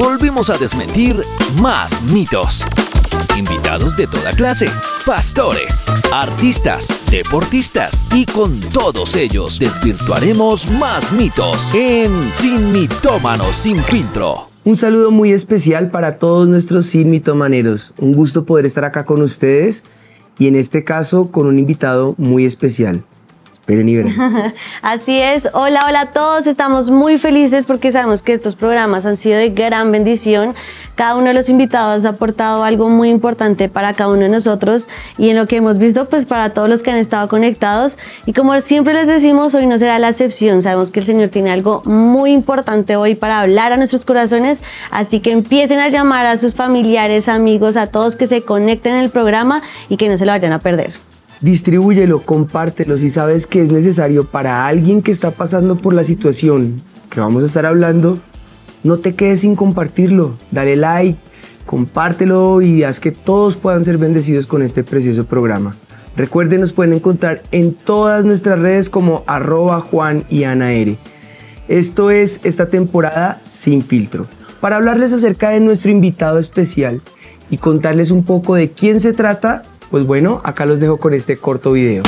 volvimos a desmentir más mitos. Invitados de toda clase, pastores, artistas, deportistas y con todos ellos desvirtuaremos más mitos en Sin Mitómanos Sin Filtro. Un saludo muy especial para todos nuestros sin mitomaneros. Un gusto poder estar acá con ustedes y en este caso con un invitado muy especial. Esperen y verán. Así es. Hola, hola a todos. Estamos muy felices porque sabemos que estos programas han sido de gran bendición. Cada uno de los invitados ha aportado algo muy importante para cada uno de nosotros y en lo que hemos visto, pues para todos los que han estado conectados. Y como siempre les decimos, hoy no será la excepción. Sabemos que el Señor tiene algo muy importante hoy para hablar a nuestros corazones. Así que empiecen a llamar a sus familiares, amigos, a todos que se conecten en el programa y que no se lo vayan a perder. Distribúyelo, compártelo si sabes que es necesario para alguien que está pasando por la situación que vamos a estar hablando. No te quedes sin compartirlo, dale like, compártelo y haz que todos puedan ser bendecidos con este precioso programa. Recuerden, nos pueden encontrar en todas nuestras redes como @Juan y Ana R. Esto es esta temporada Sin Filtro, para hablarles acerca de nuestro invitado especial y contarles un poco de quién se trata. Pues bueno, acá los dejo con este corto video.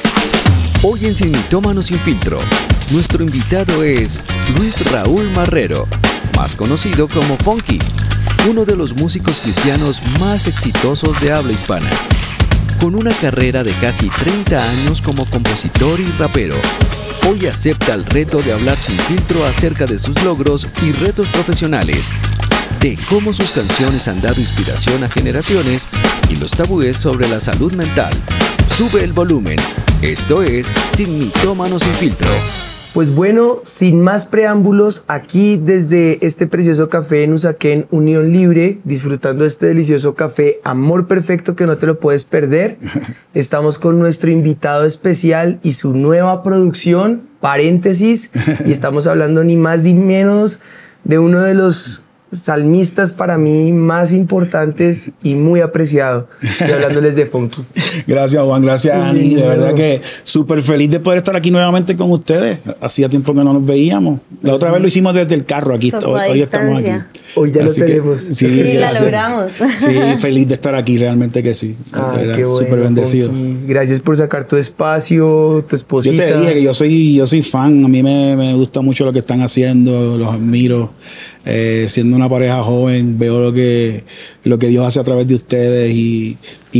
Hoy en Sin Mitómanos Sin Filtro, nuestro invitado es Luis Raúl Marrero, más conocido como Funky, uno de los músicos cristianos más exitosos de habla hispana. Con una carrera de casi 30 años como compositor y rapero, hoy acepta el reto de hablar sin filtro acerca de sus logros y retos profesionales, de cómo sus canciones han dado inspiración a generaciones y los tabúes sobre la salud mental. Sube el volumen. Esto es Sin Mitómanos Sin Filtro. Pues bueno, sin más preámbulos, aquí desde este precioso café en Usaquén, Unión Libre, disfrutando de este delicioso café, amor perfecto que no te lo puedes perder. Estamos con nuestro invitado especial y su nueva producción, Paréntesis, y estamos hablando ni más ni menos de uno de los salmistas para mí más importantes y muy apreciado. Estoy hablándoles de Funky. Gracias, Juan, gracias, Ani. De verdad que súper feliz de poder estar aquí nuevamente con ustedes. Hacía tiempo que no nos veíamos. La otra vez lo hicimos desde el carro aquí. Hoy estamos aquí. Hoy ya así lo tenemos. Sí, la logramos. Sí, feliz de estar aquí, realmente que sí. Qué bueno, súper bendecido. Funky. Gracias por sacar tu espacio, tu esposita. Yo te dije que yo soy fan. A mí me gusta mucho lo que están haciendo, los admiro. Siendo una pareja joven, veo lo que Dios hace a través de ustedes y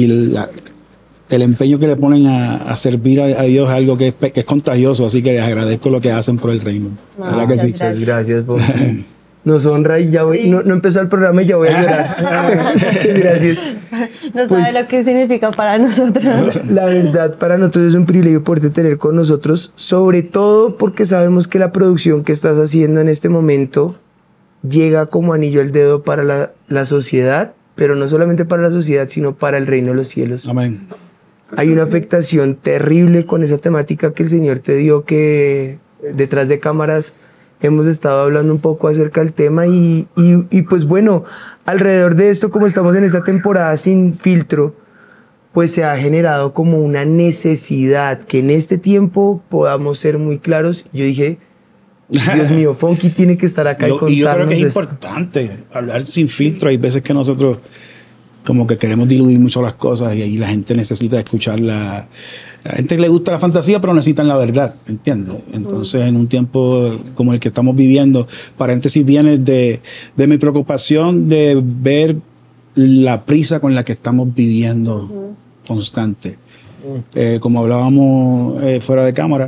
el empeño que le ponen a servir a Dios es algo que es contagioso, así que les agradezco lo que hacen por el reino. ¿Verdad que sí? Gracias, Funky. Nos honra y ya voy, no empezó el programa y ya voy a llorar. Muchas gracias. No sabe lo que significa para nosotros. La verdad, para nosotros es un privilegio poderte tener con nosotros, sobre todo porque sabemos que la producción que estás haciendo en este momento llega como anillo al dedo para la sociedad, pero no solamente para la sociedad, sino para el reino de los cielos. Amén. Hay una afectación terrible con esa temática que el Señor te dio, que detrás de cámaras hemos estado hablando un poco acerca del tema y pues bueno, alrededor de esto, como estamos en esta temporada Sin Filtro, pues se ha generado como una necesidad que en este tiempo podamos ser muy claros. Yo dije, Dios mío, Funky tiene que estar acá y contarnos. Y yo creo que es importante hablar sin filtro. Hay veces que nosotros como que queremos diluir mucho las cosas y ahí la gente necesita escuchar la gente le gusta la fantasía, pero necesitan la verdad, ¿entiendes? Entonces, en un tiempo como el que estamos viviendo, Paréntesis viene de mi preocupación de ver la prisa con la que estamos viviendo constante. Como hablábamos fuera de cámara,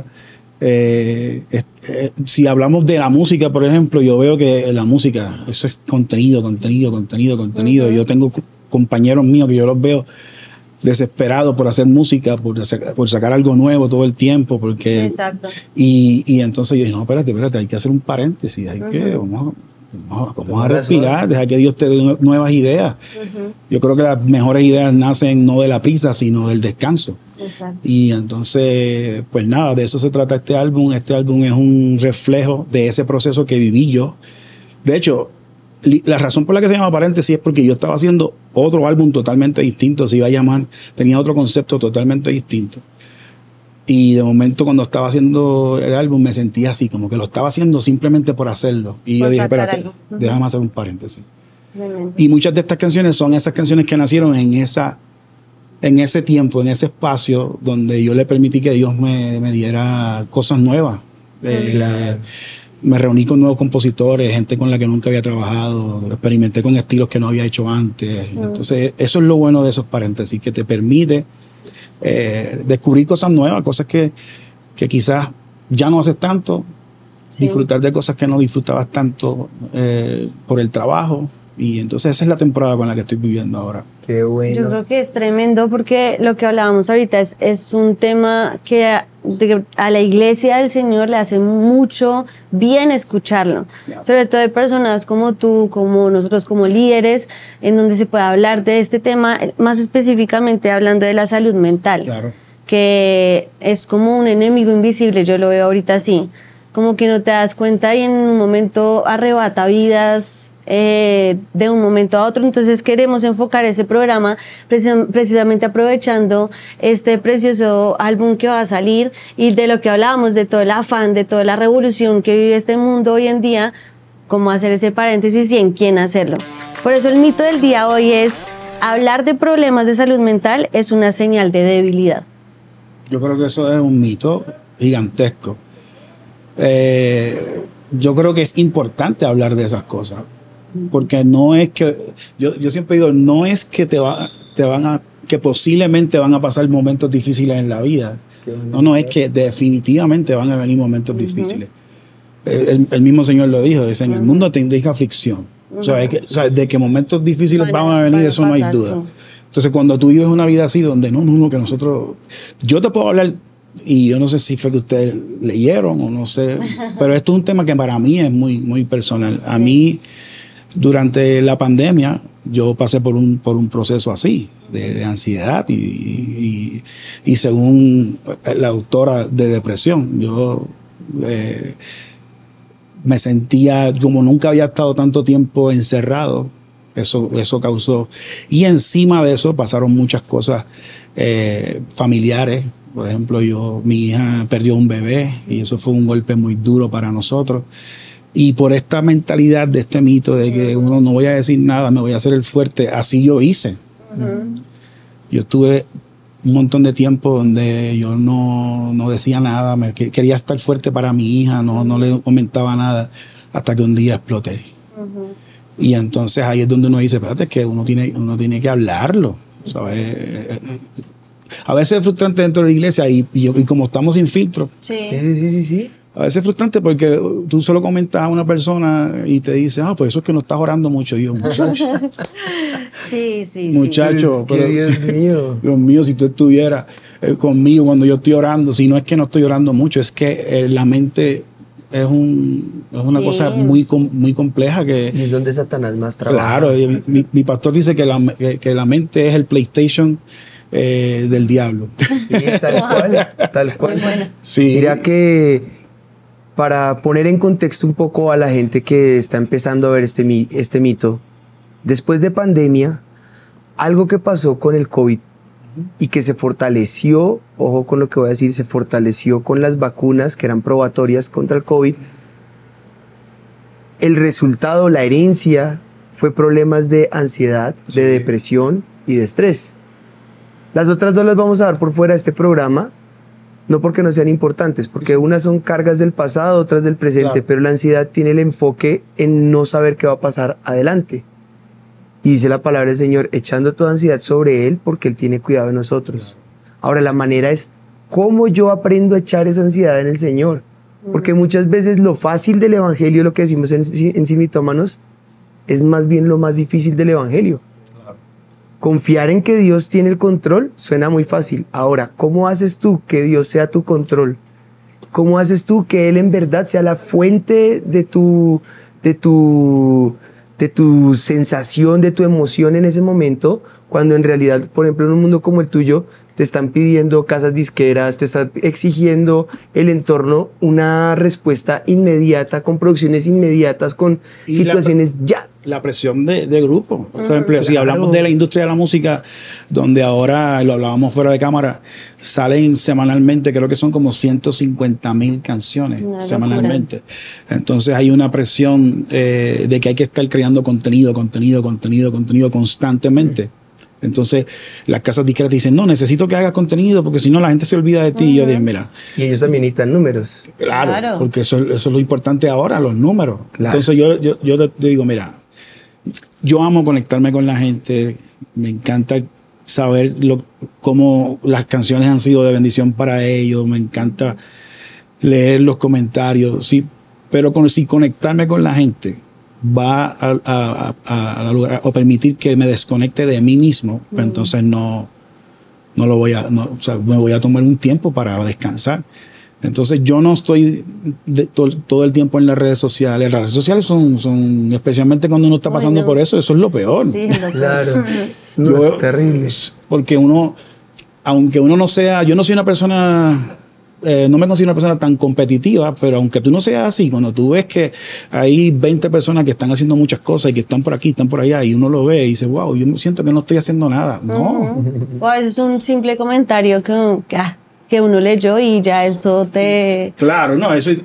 si hablamos de la música, por ejemplo, yo veo que la música, eso es contenido. Yo tengo compañeros míos que yo los veo desesperados por hacer música, por sacar algo nuevo todo el tiempo, porque exacto. Y entonces yo dije, no, espérate, hay que hacer un paréntesis, vamos a respirar, deja que Dios te dé nuevas ideas. Yo creo que las mejores ideas nacen no de la prisa, sino del descanso. Exacto. Y entonces, pues nada, de eso se trata este álbum. Este álbum es un reflejo de ese proceso que viví yo. De hecho, la razón por la que se llama Paréntesis es porque yo estaba haciendo otro álbum totalmente distinto, se iba a llamar, tenía otro concepto totalmente distinto. Y de momento cuando estaba haciendo el álbum me sentía así, como que lo estaba haciendo simplemente por hacerlo. Y yo dije, espérate, déjame hacer un paréntesis. Y muchas de estas canciones son esas canciones que nacieron en ese tiempo, en ese espacio donde yo le permití que Dios me diera cosas nuevas. Me reuní con nuevos compositores, gente con la que nunca había trabajado, experimenté con estilos que no había hecho antes. Entonces, eso es lo bueno de esos paréntesis, que te permite descubrir cosas nuevas, cosas que quizás ya no haces tanto, disfrutar de cosas que no disfrutabas tanto por el trabajo. Y entonces esa es la temporada con la que estoy viviendo ahora. Qué bueno. Yo creo que es tremendo porque lo que hablábamos ahorita es un tema que a la iglesia del Señor le hace mucho bien escucharlo. Yeah. Sobre todo de personas como tú, como nosotros, como líderes, en donde se puede hablar de este tema, más específicamente hablando de la salud mental. Claro. Que es como un enemigo invisible, yo lo veo ahorita así. Como que no te das cuenta y en un momento arrebata vidas de un momento a otro. Entonces queremos enfocar ese programa precisamente aprovechando este precioso álbum que va a salir y de lo que hablábamos, de todo el afán, de toda la revolución que vive este mundo hoy en día, cómo hacer ese paréntesis y en quién hacerlo. Por eso el mito del día hoy es: hablar de problemas de salud mental es una señal de debilidad. Yo creo que eso es un mito gigantesco. Yo creo que es importante hablar de esas cosas, porque no es que, yo siempre digo, no es que que posiblemente van a pasar momentos difíciles en la vida. No, es que definitivamente van a venir momentos difíciles. El mismo Señor lo dijo, dice, en el mundo tendréis aflicción. O sea, de que momentos difíciles van a venir, eso no hay duda. Sí. Entonces, cuando tú vives una vida así, donde que nosotros, yo te puedo hablar, y yo no sé si fue que ustedes leyeron o no sé, pero esto es un tema que para mí es muy, muy personal. A mí, durante la pandemia, yo pasé por un proceso así, de ansiedad y según la doctora, de depresión. Yo me sentía como nunca había estado tanto tiempo encerrado. Eso causó. Y encima de eso pasaron muchas cosas familiares. Por ejemplo, mi hija perdió un bebé y eso fue un golpe muy duro para nosotros. Y por esta mentalidad de este mito de que uno no voy a decir nada, me voy a hacer el fuerte, así yo hice. Yo estuve un montón de tiempo donde yo no decía nada, quería estar fuerte para mi hija, no le comentaba nada, hasta que un día exploté. Y entonces ahí es donde uno dice, espérate, es que uno tiene que hablarlo, ¿sabes? A veces es frustrante dentro de la iglesia y como estamos sin filtro. Sí. A veces es frustrante porque tú solo comentas a una persona y te dice, pues eso es que no estás orando mucho. Y yo, muchacho. Muchacho, pero Dios mío, si tú estuvieras conmigo cuando yo estoy orando, si no es que no estoy orando mucho, es que la mente es una cosa muy compleja que... Y es donde Satanás más trabaja. Claro, mi pastor dice que la mente es el PlayStation del diablo. Sí, tal cual. Bueno. Sí. Mira que para poner en contexto un poco a la gente que está empezando a ver este mito, después de pandemia, algo que pasó con el COVID y que se fortaleció, ojo con lo que voy a decir, se fortaleció con las vacunas que eran probatorias contra el COVID, el resultado, la herencia, fue problemas de ansiedad, de depresión y de estrés. Las otras dos las vamos a dar por fuera de este programa, no porque no sean importantes, porque unas son cargas del pasado, otras del presente, claro. Pero la ansiedad tiene el enfoque en no saber qué va a pasar adelante. Y dice la palabra del Señor, echando toda ansiedad sobre Él, porque Él tiene cuidado de nosotros. Claro. Ahora, la manera es, ¿cómo yo aprendo a echar esa ansiedad en el Señor? Porque muchas veces lo fácil del Evangelio, lo que decimos en Sin Mitómanos, es más bien lo más difícil del Evangelio. Confiar en que Dios tiene el control suena muy fácil. Ahora, ¿cómo haces tú que Dios sea tu control? ¿Cómo haces tú que Él en verdad sea la fuente de tu sensación, de tu emoción en ese momento? Cuando en realidad, por ejemplo, en un mundo como el tuyo, te están pidiendo casas disqueras, te están exigiendo el entorno una respuesta inmediata, con producciones inmediatas, con situaciones ya. La presión de grupo. Por ejemplo, si hablamos de la industria de la música, donde ahora, lo hablábamos fuera de cámara, salen semanalmente, creo que son como 150,000 canciones semanalmente. Entonces hay una presión de que hay que estar creando contenido constantemente. Entonces las casas disqueras dicen, no, necesito que hagas contenido porque si no la gente se olvida de ti. Y yo digo, mira. Y ellos también necesitan números. Claro. Porque eso es lo importante ahora, los números. Claro. Entonces yo te digo, mira, yo amo conectarme con la gente, me encanta saber cómo las canciones han sido de bendición para ellos, me encanta leer los comentarios, sí, pero si conectarme con la gente va a permitir que me desconecte de mí mismo, pues entonces no lo voy a, o sea, me voy a tomar un tiempo para descansar. Entonces yo no estoy todo el tiempo en las redes sociales. Las redes sociales son especialmente cuando uno está pasando por eso es lo peor. Sí, claro. No, es terrible. Porque aunque uno no sea, yo no soy una persona, no me considero una persona tan competitiva, pero aunque tú no seas así, cuando tú ves que hay 20 personas que están haciendo muchas cosas y que están por aquí, están por allá, y uno lo ve y dice, wow, yo siento que no estoy haciendo nada. No. O a veces es un simple comentario que uno leyó y ya eso te... Claro, no, eso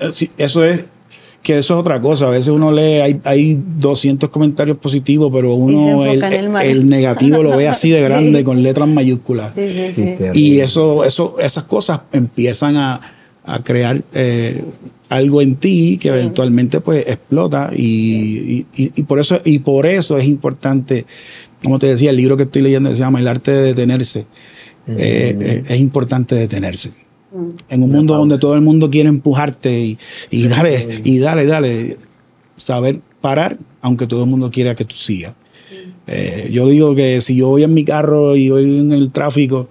es otra cosa. A veces uno lee, hay 200 comentarios positivos, pero uno el negativo lo ve así de grande, con letras mayúsculas. Sí. Y esas cosas empiezan a crear algo en ti que eventualmente pues explota y por eso es importante, como te decía, el libro que estoy leyendo se llama El arte de detenerse. Es importante detenerse. En un mundo donde todo el mundo quiere empujarte y dale, saber parar, aunque todo el mundo quiera que tú sigas. Yo digo que si yo voy en mi carro y voy en el tráfico,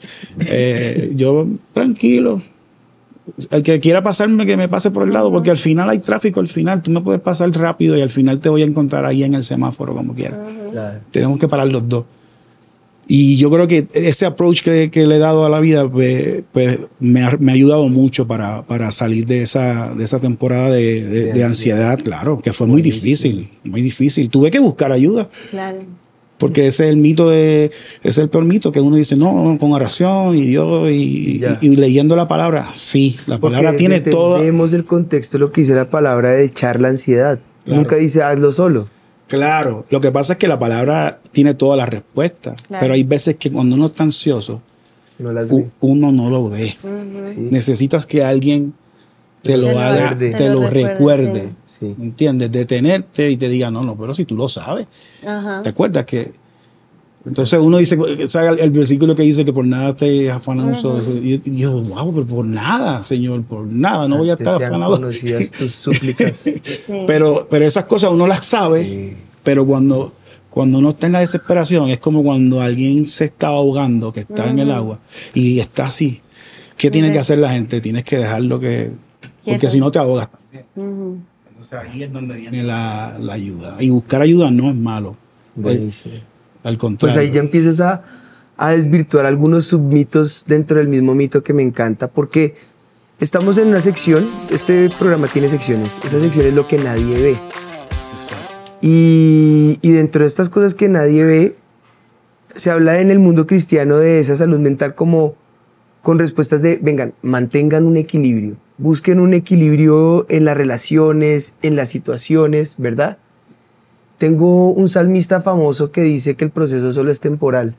yo tranquilo, el que quiera pasarme, que me pase por el lado, porque al final hay tráfico, al final tú me puedes pasar rápido y al final te voy a encontrar ahí en el semáforo como quieras. Claro. Tenemos que parar los dos. Y yo creo que ese approach que le he dado a la vida pues me ha ayudado mucho para salir de esa temporada de ansiedad, claro, que fue muy difícil. Tuve que buscar ayuda. Claro. Porque ese es el peor mito, que uno dice, no, con oración y Dios y leyendo la palabra. Sí, la palabra tiene todo. Entendemos el contexto, lo que dice la palabra de echar la ansiedad. Claro. Nunca dice hazlo solo. Claro, lo que pasa es que la palabra tiene todas las respuestas, pero hay veces que cuando uno está ansioso, uno no lo ve. Sí. Necesitas que alguien te lo haga, te lo recuerde. Sí. ¿Entiendes? Detenerte y te diga, no, pero si tú lo sabes. Ajá. ¿Te acuerdas que? Entonces uno dice, ¿sabes el versículo que dice que por nada te afanoso? Y yo, wow, pero por nada, Señor, por nada, no voy a estar afanado. Conocidas tus súplicas. Sí. Pero esas cosas uno las sabe, pero cuando uno está en la desesperación, es como cuando alguien se está ahogando, que está en el agua, y está así. ¿Qué tiene que hacer la gente? Tienes que dejarlo porque si no te ahogas también. Entonces ahí es donde viene la ayuda. Y buscar ayuda no es malo. Buenísimo. Al contrario. Pues ahí ya empiezas a desvirtuar algunos submitos dentro del mismo mito que me encanta, porque estamos en una sección, este programa tiene secciones, esta sección es lo que nadie ve. Exacto. Y dentro de estas cosas que nadie ve, se habla en el mundo cristiano de esa salud mental como con respuestas de, vengan, mantengan un equilibrio, busquen un equilibrio en las relaciones, en las situaciones, ¿verdad? Tengo un salmista famoso que dice que el proceso solo es temporal.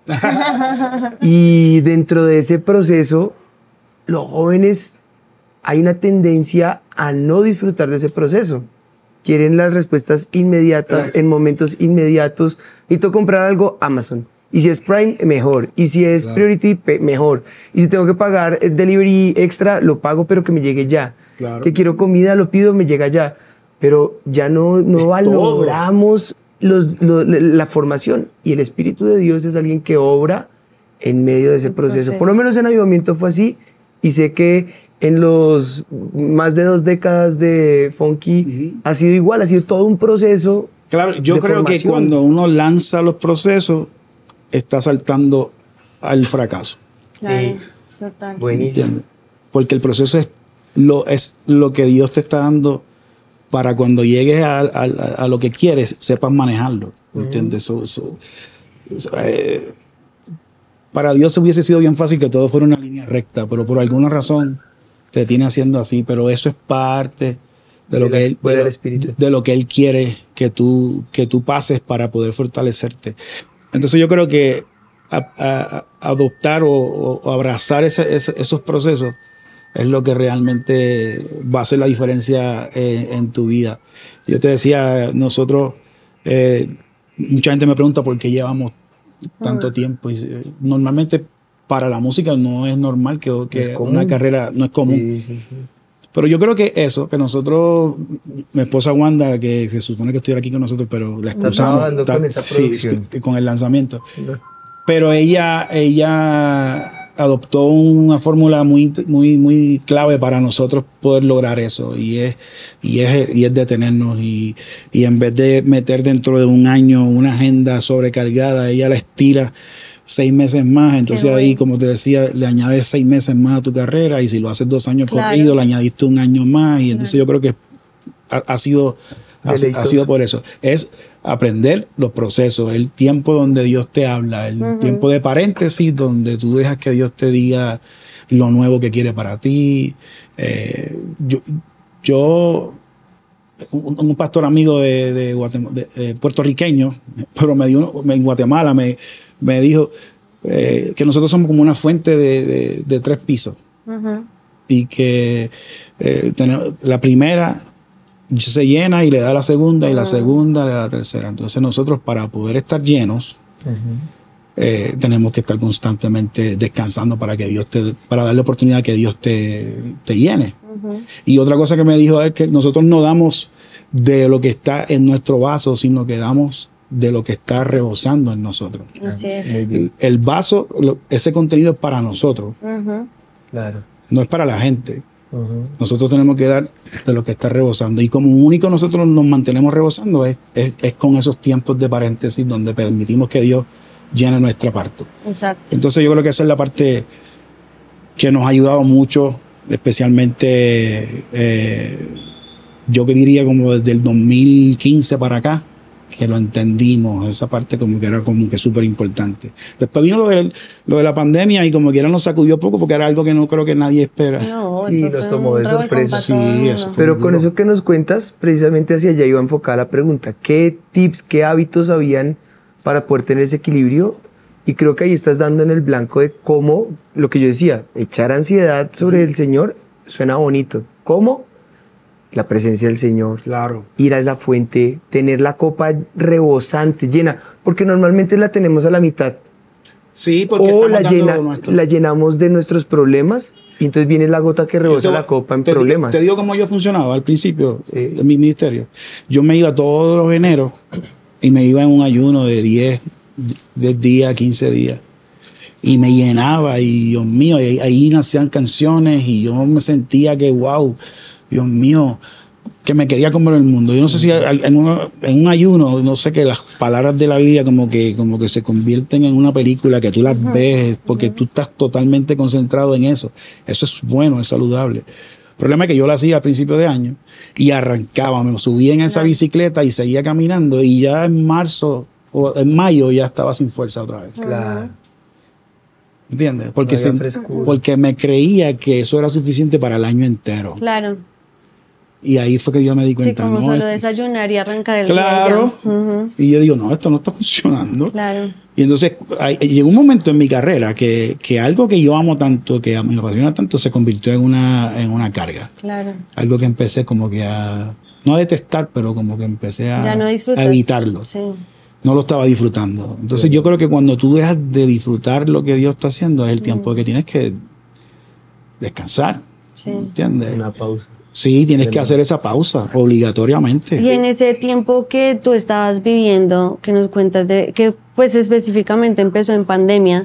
Y dentro de ese proceso, los jóvenes, hay una tendencia a no disfrutar de ese proceso. Quieren las respuestas inmediatas, en momentos inmediatos. Necesito comprar algo, Amazon. Y si es Prime, mejor. Y si es Priority, mejor. Y si tengo que pagar delivery extra, lo pago, pero que me llegue ya. Claro. Que quiero comida, lo pido, me llega ya. Pero ya no valoramos la formación. Y el Espíritu de Dios es alguien que obra en medio de ese proceso. Por lo menos en Avivamiento fue así. Y sé que en los más de 2 décadas de Funky ha sido igual. Ha sido todo un proceso. Claro, yo creo que cuando uno lanza los procesos, está saltando al fracaso. Sí. Total. Buenísimo. ¿Entiendes? Porque el proceso es lo que Dios te está dando para cuando llegues a lo que quieres, sepas manejarlo. ¿Entiendes? Para Dios hubiese sido bien fácil que todo fuera una línea recta, pero por alguna razón te tiene haciendo así. Pero eso es parte de lo que Él quiere que tú pases para poder fortalecerte. Entonces yo creo que adoptar o abrazar esos procesos es lo que realmente va a hacer la diferencia en tu vida. Yo te decía, nosotros, mucha gente me pregunta por qué llevamos tanto tiempo. Y, normalmente para la música no es normal que una carrera, no es común. Sí. Pero yo creo que eso, que nosotros, mi esposa Wanda, que se supone que estuviera aquí con nosotros, pero la expulsamos. Está trabajando con esa producción. Sí, con el lanzamiento. Pero ella adoptó una fórmula muy clave para nosotros poder lograr eso, y es detenernos, y en vez de meter dentro de un año una agenda sobrecargada, ella la estira 6 meses más. Entonces ahí, como te decía, le añades 6 meses más a tu carrera, y si lo haces 2 años corridos, le añadiste 1 año más, y entonces yo creo que ha sido por eso. Es aprender los procesos, el tiempo donde Dios te habla, el tiempo de paréntesis donde tú dejas que Dios te diga lo nuevo que quiere para ti. Un pastor amigo de puertorriqueño, pero en Guatemala me dijo que nosotros somos como una fuente de 3 pisos. Y que la primera se llena y le da la segunda, y la segunda le da la tercera. Entonces nosotros, para poder estar llenos, tenemos que estar constantemente descansando para darle oportunidad que Dios te llene. Y otra cosa que me dijo es que nosotros no damos de lo que está en nuestro vaso, sino que damos de lo que está rebosando en nosotros. Así es. El vaso, ese contenido es para nosotros. Claro. No es para la gente. Nosotros tenemos que dar de lo que está rebosando, y como único nosotros nos mantenemos rebosando es con esos tiempos de paréntesis donde permitimos que Dios llene nuestra parte. Exacto. Entonces yo creo que esa es la parte que nos ha ayudado mucho, especialmente yo que diría como desde el 2015 para acá, que lo entendimos, esa parte como que era como que súper importante. Después vino lo de la pandemia, y como quiera nos sacudió poco, porque era algo que no creo que nadie espera. No, Sí, nos tomó de sorpresa. Sí, eso fue Pero muy con duro. eso que nos cuentas, precisamente hacia allá iba enfocada la pregunta. ¿Qué tips, qué hábitos habían para poder tener ese equilibrio? Y creo que ahí estás dando en el blanco de cómo, lo que yo decía, echar ansiedad sobre el Señor suena bonito. ¿Cómo? La presencia del Señor. Claro. Ir a la fuente, tener la copa rebosante, llena, porque normalmente la tenemos a la mitad. Sí, porque O estamos dando lo nuestro. la llenamos de nuestros problemas, y entonces viene la gota que rebosa la copa en problemas. Te digo cómo yo funcionaba al principio Sí. en mi ministerio. Yo me iba todos los eneros y me iba en un ayuno de 10 días, 15 días. Y me llenaba, y Dios mío, ahí nacían canciones, y yo me sentía que, wow, Dios mío, que me quería comer el mundo. Yo no sé si en un ayuno, no sé, que las palabras de la Biblia como que se convierten en una película que tú las ves, porque tú estás totalmente concentrado en eso. Eso es bueno, es saludable. El problema es que yo lo hacía a principios de año, y arrancaba, me subía en esa bicicleta y seguía caminando, y ya en marzo o en mayo ya estaba sin fuerza otra vez. Claro. ¿Entiendes? No había frescura. Porque me creía que eso era suficiente para el año entero. Claro. Y ahí fue que yo me di Sí, cuenta. como ¿no? solo desayunar y arrancar el Claro. día. Ya. Y yo digo, no, esto no está funcionando. Claro. Y entonces llegó un momento en mi carrera que algo que yo amo tanto, que me apasiona tanto, se convirtió en una carga. Claro. Algo que empecé como que no a detestar, pero como que empecé Ya no a disfrutas. evitarlo. Sí. No lo estaba disfrutando. Entonces yo creo que cuando tú dejas de disfrutar lo que Dios está haciendo, es el tiempo que tienes que descansar. Sí. ¿Entiendes? Una pausa. Sí, tienes que hacer esa pausa obligatoriamente. Y en ese tiempo que tú estabas viviendo, que nos cuentas de que pues específicamente empezó en pandemia,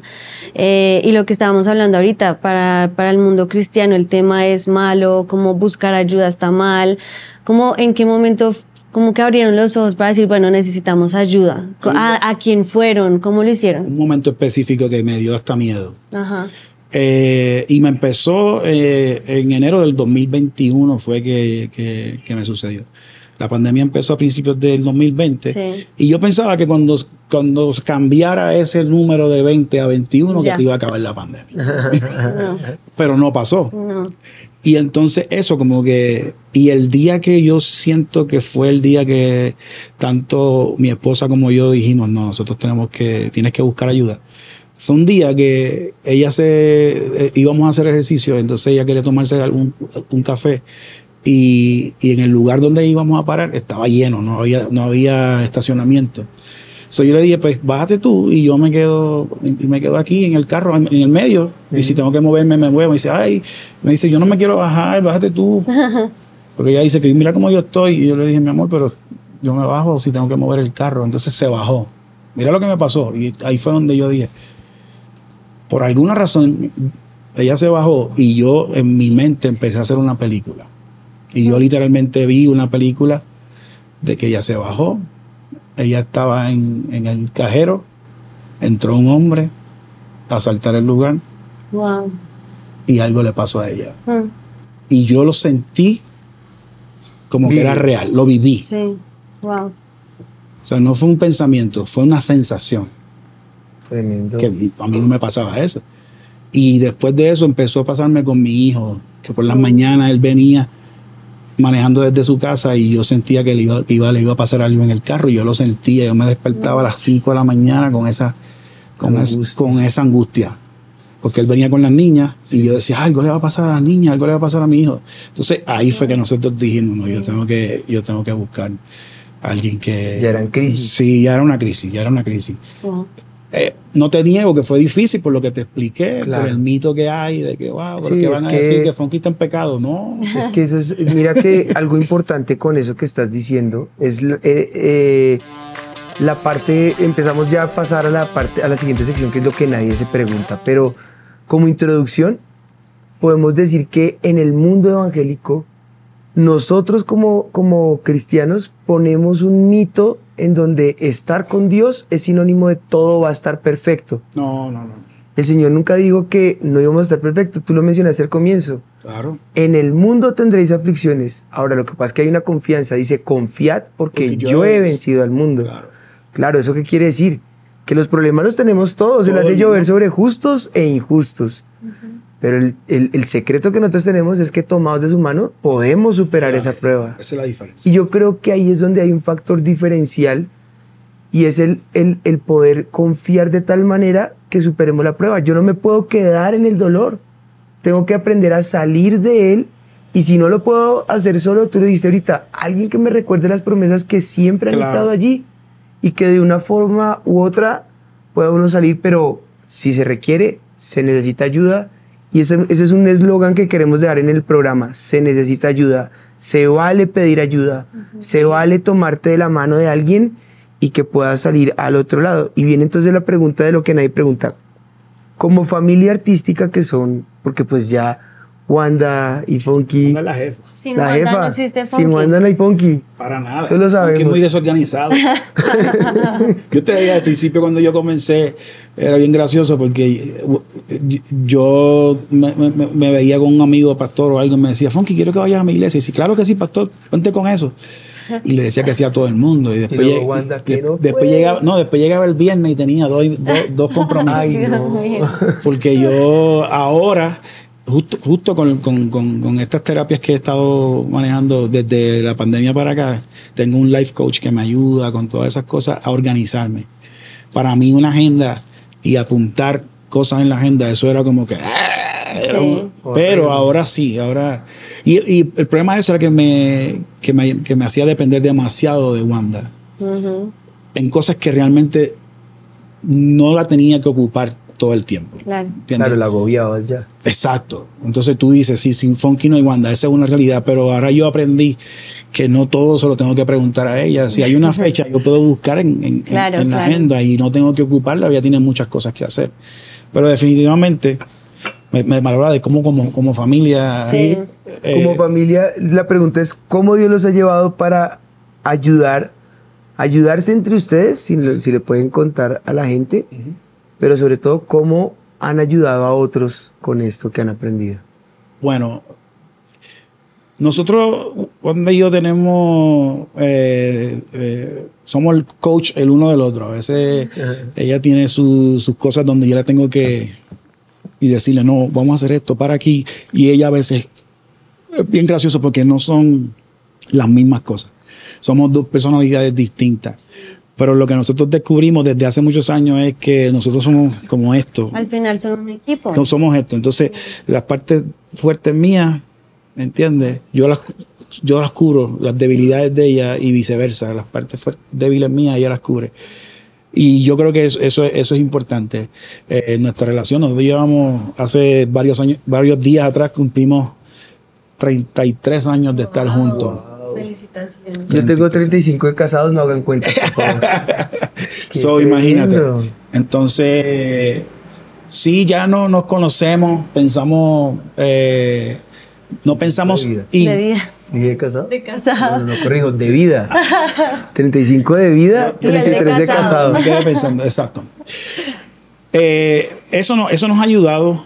y lo que estábamos hablando ahorita, para el mundo cristiano el tema es malo, como buscar ayuda está mal, como en qué momento como que abrieron los ojos para decir, bueno, necesitamos ayuda. ¿A quién fueron? ¿Cómo lo hicieron? Un momento específico que me dio hasta miedo. Ajá. Y me empezó en enero del 2021 fue que me sucedió. La pandemia empezó a principios del 2020 Sí. y yo pensaba que cuando cambiara ese número de 20 a 21 que Ya. se iba a acabar la pandemia. No, Pero no pasó. no. Y entonces eso como que... Y el día que yo siento que fue el día que tanto mi esposa como yo dijimos, no, nosotros tienes que buscar ayuda. Fue un día que ella íbamos a hacer ejercicio, entonces ella quería tomarse un café y en el lugar donde íbamos a parar estaba lleno, no había estacionamiento. So yo le dije, pues bájate tú y yo me quedo aquí en el carro, en el medio, y si tengo que moverme, me muevo. Me dice, yo no me quiero bajar, bájate tú. Porque ella dice que mira cómo yo estoy. Y yo le dije, mi amor, pero yo me bajo si tengo que mover el carro. Entonces se bajó. Mira lo que me pasó. Y ahí fue donde yo dije, por alguna razón, ella se bajó y yo en mi mente empecé a hacer una película. Y yo literalmente vi una película de que ella se bajó. Ella estaba en el cajero, entró un hombre a asaltar el lugar Wow. y algo le pasó a ella. Mm, Y yo lo sentí como que era real, lo viví. Sí. Wow. O sea, no fue un pensamiento, fue una sensación. Tremendo. Que a mí no me pasaba eso. Y después de eso empezó a pasarme con mi hijo, que por las mañanas él venía manejando desde su casa y yo sentía que le iba a pasar algo en el carro y yo lo sentía. Yo me despertaba a las 5 de la mañana con esa angustia. Porque él venía con las niñas y yo decía, algo le va a pasar a las niñas, algo le va a pasar a mi hijo. Entonces ahí fue que nosotros dijimos, no, yo tengo que buscar a alguien que... Ya eran crisis. Sí, ya era una crisis. Wow. No te niego que fue difícil por lo que te expliqué, Claro. por el mito que hay de que, wow, pero Sí, que es van a que- decir que Funky está en pecado. No, Es que eso es, mira que algo importante con eso que estás diciendo es la parte, empezamos ya a pasar a la siguiente sección, que es lo que nadie se pregunta, pero como introducción podemos decir que en el mundo evangélico nosotros como cristianos ponemos un mito en donde estar con Dios es sinónimo de todo va a estar perfecto. no. El Señor nunca dijo que no íbamos a estar perfectos, tú lo mencionaste al comienzo. Claro. En el mundo tendréis aflicciones. Ahora, lo que pasa es que hay una confianza. Dice, confiad porque yo he vencido al mundo. Claro, ¿eso qué quiere decir? Que los problemas los tenemos todos. Él Todo hace el llover mundo. sobre justos e injustos. Pero el secreto que nosotros tenemos es que tomados de su mano podemos superar esa prueba. Esa es la diferencia. Y yo creo que ahí es donde hay un factor diferencial y es el poder confiar de tal manera que superemos la prueba. Yo no me puedo quedar en el dolor. Tengo que aprender a salir de él. Y si no lo puedo hacer solo, tú lo dijiste ahorita, alguien que me recuerde las promesas que siempre han Claro. estado allí y que de una forma u otra pueda uno salir, pero si se requiere, se necesita ayuda. Y ese es un eslogan que queremos dejar en el programa, se necesita ayuda. Se vale pedir ayuda, se vale tomarte de la mano de alguien y que puedas salir al otro lado. Y viene entonces la pregunta de lo que nadie pregunta. Como familia artística que son, porque pues ya Wanda y Funky, Anda la jefa. Sin la Wanda jefa, no existe Funky. sin Wanda no hay Funky. Para nada. Eso lo sabemos. Funky es muy desorganizado. Yo te dije al principio cuando yo comencé, era bien gracioso porque yo me veía con un amigo pastor o algo y me decía, Funky, quiero que vayas a mi iglesia. Y sí, claro que sí, pastor, cuente con eso. Y le decía que hacía a todo el mundo. Y después, Y luego Wanda, que no después puede. llegaba el viernes y tenía dos compromisos. Ay, Dios no. mío. Porque yo ahora, justo con estas terapias que he estado manejando desde la pandemia para acá, tengo un life coach que me ayuda con todas esas cosas a organizarme. Para mí una agenda y apuntar cosas en la agenda, eso era como que... Sí. Pero ahora sí, ahora... Y el problema de eso era que me hacía depender demasiado de Wanda. Ujú, En cosas que realmente no la tenía que ocupar todo el tiempo. Claro. ¿Entiendes? Claro, la agobiabas ya. Exacto. Entonces tú dices, sí, sin Funky no hay Wanda, esa es una realidad, pero ahora yo aprendí que no todo se lo tengo que preguntar a ella. Si hay una fecha, yo puedo buscar en Claro, la claro. agenda y no tengo que ocuparla, ella tiene muchas cosas que hacer. Pero definitivamente me habla de como familia. Sí. Como familia, la pregunta es, ¿cómo Dios los ha llevado para ayudarse entre ustedes, si le pueden contar a la gente? Pero sobre todo, ¿cómo han ayudado a otros con esto que han aprendido? Bueno, nosotros, Wanda y yo tenemos, somos el coach el uno del otro. A veces ella tiene sus cosas donde yo la tengo que y decirle, no, vamos a hacer esto para aquí. Y ella a veces es bien gracioso porque no son las mismas cosas. Somos dos personalidades distintas. Pero lo que nosotros descubrimos desde hace muchos años es que nosotros somos como esto. Al final son un equipo. No somos esto. Entonces, las partes fuertes mías, ¿me entiendes? Yo las cubro, las debilidades de ella y viceversa. Las partes débiles mías, ella las cubre. Y yo creo que eso es importante. En nuestra relación, nosotros llevamos hace varios días atrás, cumplimos 33 años de estar juntos. Felicitaciones. Yo tengo 35 de casados, no hagan cuenta, por favor. Imagínate. Entonces, sí, ya no nos conocemos, pensamos, no pensamos. De vida. ¿Y de casado? De casado. No, corrijo, de vida. 35 de vida, Y el de 33 de casado. casado. Me quedé pensando, exacto. Eso nos ha ayudado.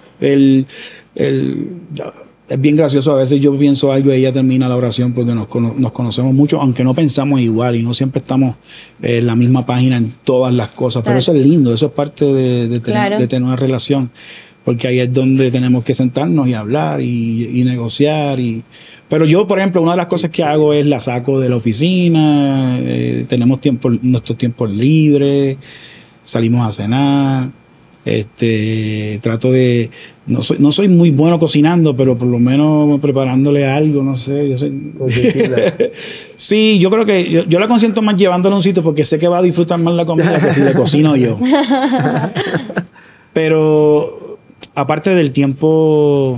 Es bien gracioso, a veces yo pienso algo y ella termina la oración porque nos conocemos mucho, aunque no pensamos igual y no siempre estamos en la misma página en todas las cosas, pero eso es lindo, eso es parte de tener una relación, porque ahí es donde tenemos que sentarnos y hablar y negociar. Pero yo, por ejemplo, una de las cosas que hago es la saco de la oficina, tenemos nuestros tiempos libres, salimos a cenar. Trato de no soy muy bueno cocinando, pero por lo menos preparándole algo, no sé, sí, yo creo que yo la consiento más llevándole a un sitio porque sé que va a disfrutar más la comida que si le cocino yo. Pero aparte del tiempo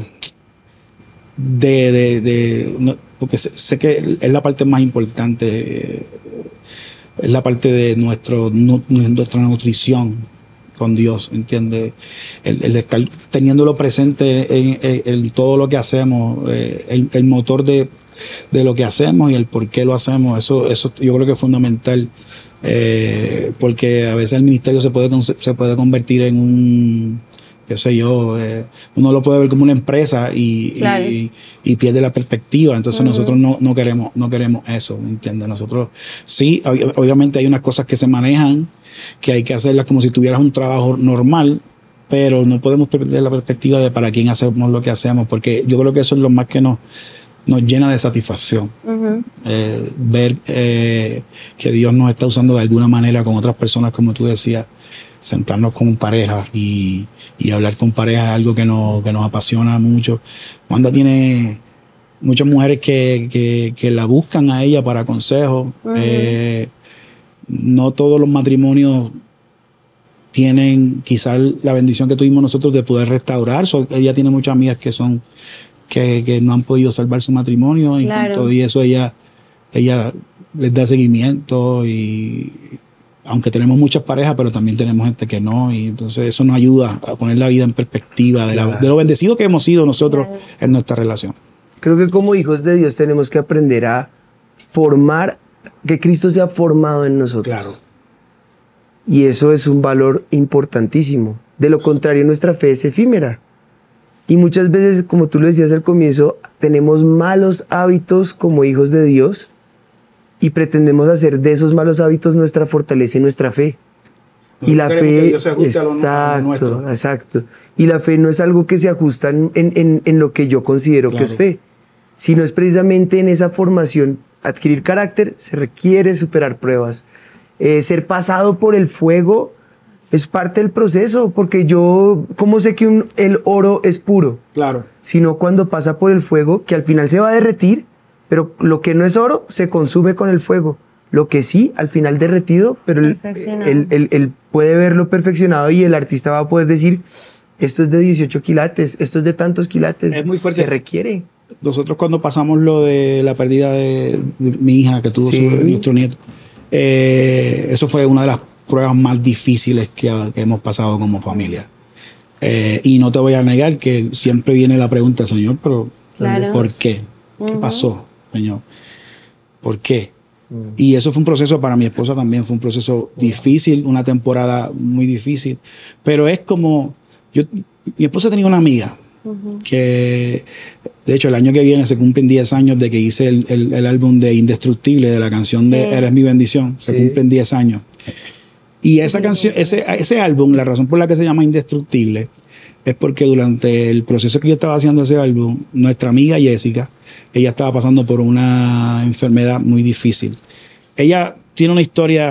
porque sé que es la parte más importante, es la parte de nuestra nutrición con Dios, ¿entiendes? El estar teniéndolo presente en todo lo que hacemos, el motor de lo que hacemos y el por qué lo hacemos, eso yo creo que es fundamental, porque a veces el ministerio se puede convertir en un, qué sé yo, uno lo puede ver como una empresa y pierde la perspectiva. Entonces nosotros no queremos eso, ¿entiendes? Nosotros sí, obviamente hay unas cosas que se manejan que hay que hacerlas como si tuvieras un trabajo normal, pero no podemos perder la perspectiva de para quién hacemos lo que hacemos, porque yo creo que eso es lo más que nos llena de satisfacción. Ver que Dios nos está usando de alguna manera con otras personas, como tú decías, sentarnos con pareja y hablar con pareja es algo que nos apasiona mucho. Wanda tiene muchas mujeres que la buscan a ella para consejos. No todos los matrimonios tienen quizás la bendición que tuvimos nosotros de poder restaurar. Ella tiene muchas amigas que no han podido salvar su matrimonio, y con todo y eso ella les da seguimiento, y aunque tenemos muchas parejas, pero también tenemos gente que no, y entonces eso nos ayuda a poner la vida en perspectiva de lo bendecido que hemos sido nosotros en nuestra relación. Creo que como hijos de Dios tenemos que aprender a formar, que Cristo sea formado en nosotros. Claro. Y eso es un valor importantísimo. De lo contrario, nuestra fe es efímera. Y muchas veces, como tú lo decías al comienzo, tenemos malos hábitos como hijos de Dios y pretendemos hacer de esos malos hábitos nuestra fortaleza y nuestra fe. Nosotros y la queremos que fe, Dios se ajuste a lo nuestro. Exacto. Y la fe no es algo que se ajusta en lo que yo considero que es fe, sino es precisamente en esa formación. Adquirir carácter se requiere superar pruebas. Ser pasado por el fuego es parte del proceso, porque yo, ¿cómo sé que el oro es puro? Claro. Sino cuando pasa por el fuego, que al final se va a derretir, pero lo que no es oro se consume con el fuego. Lo que sí, al final derretido, pero él puede verlo perfeccionado, y el artista va a poder decir, esto es de 18 quilates, esto es de tantos quilates. Es muy fuerte. Se requiere. Nosotros cuando pasamos lo de la pérdida de mi hija, que tuvo nuestro nieto, eso fue una de las pruebas más difíciles que hemos pasado como familia. Y no te voy a negar que siempre viene la pregunta, Señor, pero ¿por qué? ¿Qué pasó, Señor? ¿Por qué? Y eso fue un proceso para mi esposa también, fue un proceso difícil, una temporada muy difícil, pero es como Mi esposa tenía una amiga que, de hecho, el año que viene se cumplen 10 años de que hice el álbum de Indestructible, de la canción de Eres mi bendición. Se cumplen 10 años. Y esa canción, ese álbum, la razón por la que se llama Indestructible es porque durante el proceso que yo estaba haciendo ese álbum, nuestra amiga Jessica, ella estaba pasando por una enfermedad muy difícil. Ella tiene una historia,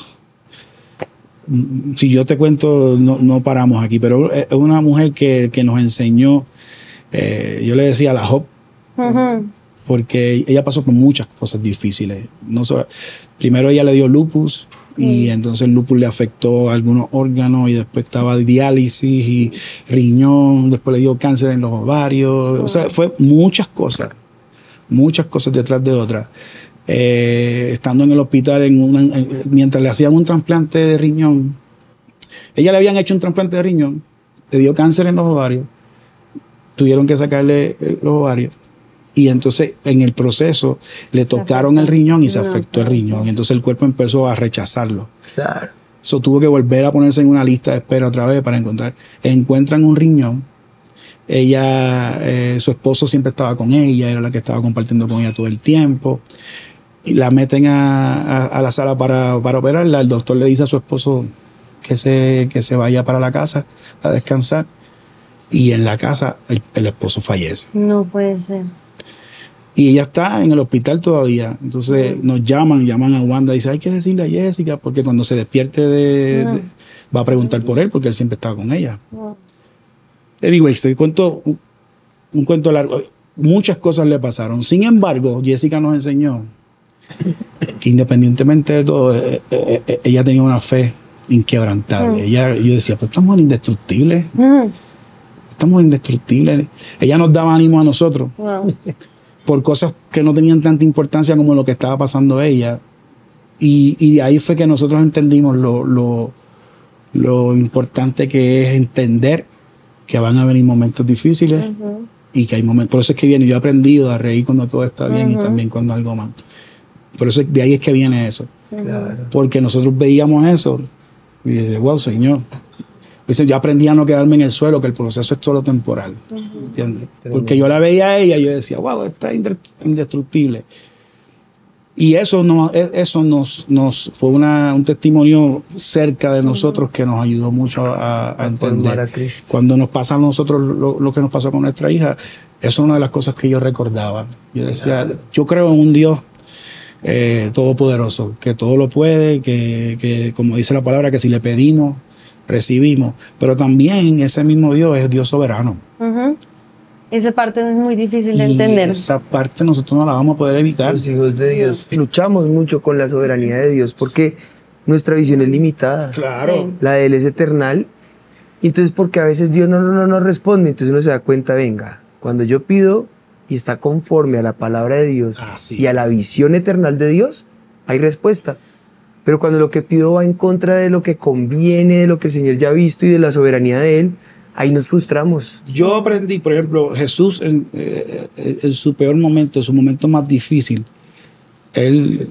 si yo te cuento, no paramos aquí, pero es una mujer que nos enseñó, yo le decía la Job, porque ella pasó por muchas cosas difíciles. Primero ella le dio lupus, y entonces el lupus le afectó algunos órganos y después estaba diálisis y riñón, después le dio cáncer en los ovarios. O sea, fue muchas cosas detrás de otras. Estando en el hospital mientras le hacían un trasplante de riñón, ella le habían hecho un trasplante de riñón, le dio cáncer en los ovarios, tuvieron que sacarle los ovarios. Y entonces en el proceso le tocaron el riñón y se afectó el riñón. Y entonces el cuerpo empezó a rechazarlo. Claro. So, tuvo que volver a ponerse en una lista de espera otra vez para encontrar. Encuentran un riñón. Ella, su esposo siempre estaba con ella, era la que estaba compartiendo con ella todo el tiempo. Y la meten a la sala para operarla. El doctor le dice a su esposo que se vaya para la casa a descansar. Y en la casa el esposo fallece. No puede ser. Y ella está en el hospital todavía. Entonces nos llaman a Wanda y dice, hay que decirle a Jessica, porque cuando se despierte va a preguntar por él, porque él siempre estaba con ella. Anyways, te cuento un cuento largo. Muchas cosas le pasaron. Sin embargo, Jessica nos enseñó que independientemente de todo, ella tenía una fe inquebrantable. Yo decía, pues estamos indestructibles. Estamos indestructibles. Ella nos daba ánimo a nosotros. Por cosas que no tenían tanta importancia como lo que estaba pasando ella. Y de ahí fue que nosotros entendimos lo importante que es entender que van a venir momentos difíciles y que hay momentos. Por eso es que viene. Yo he aprendido a reír cuando todo está bien y también cuando algo mal. Por eso de ahí es que viene eso. Claro. Porque nosotros veíamos eso y decíamos, wow, Señor. Dice, yo aprendí a no quedarme en el suelo, que el proceso es solo temporal. ¿Entiendes? Porque yo la veía a ella y yo decía, wow, está indestructible. Y eso nos fue un testimonio cerca de nosotros que nos ayudó mucho a entender. Cuando nos pasa a nosotros lo que nos pasó con nuestra hija, eso es una de las cosas que yo recordaba. Yo decía, yo creo en un Dios todopoderoso, que todo lo puede, que como dice la palabra, que si le pedimos, recibimos, pero también ese mismo Dios es Dios soberano. Esa parte es muy difícil de entender. Esa parte nosotros no la vamos a poder evitar. Los hijos de Dios luchamos mucho con la soberanía de Dios porque nuestra visión es limitada. Claro. Sí. La de Él es eternal. Entonces, porque a veces Dios no nos responde, entonces uno se da cuenta, venga, cuando yo pido y está conforme a la palabra de Dios y a la visión eternal de Dios, hay respuesta. Pero cuando lo que pido va en contra de lo que conviene, de lo que el Señor ya ha visto y de la soberanía de Él, ahí nos frustramos. Yo aprendí, por ejemplo, Jesús en su peor momento, en su momento más difícil, Él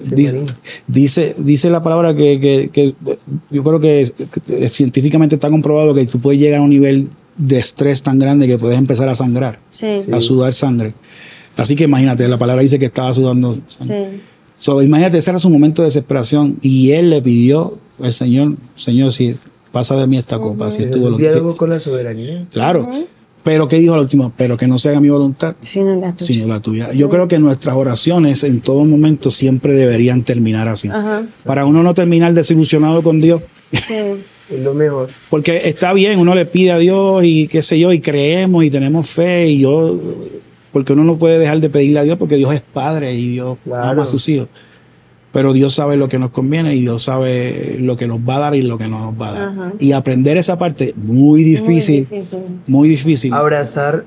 dice la palabra que yo creo que científicamente está comprobado que tú puedes llegar a un nivel de estrés tan grande que puedes empezar a sangrar, a sudar sangre. Así que imagínate, la palabra dice que estaba sudando sangre. Sí. So, imagínate, ese era su momento de desesperación y él le pidió al Señor, si pasa de mí esta copa. Si estuvo es diálogo con la soberanía. Claro. Pero ¿qué dijo la última? Pero que no se haga mi voluntad, sino la tuya. Yo creo que nuestras oraciones en todo momento siempre deberían terminar así. Para uno no terminar desilusionado con Dios. Sí. Es lo mejor. Porque está bien, uno le pide a Dios y qué sé yo, y creemos y tenemos fe porque uno no puede dejar de pedirle a Dios porque Dios es Padre y Dios ama a sus hijos. Pero Dios sabe lo que nos conviene y Dios sabe lo que nos va a dar y lo que no nos va a dar. Y aprender esa parte, muy difícil. Muy difícil. Abrazar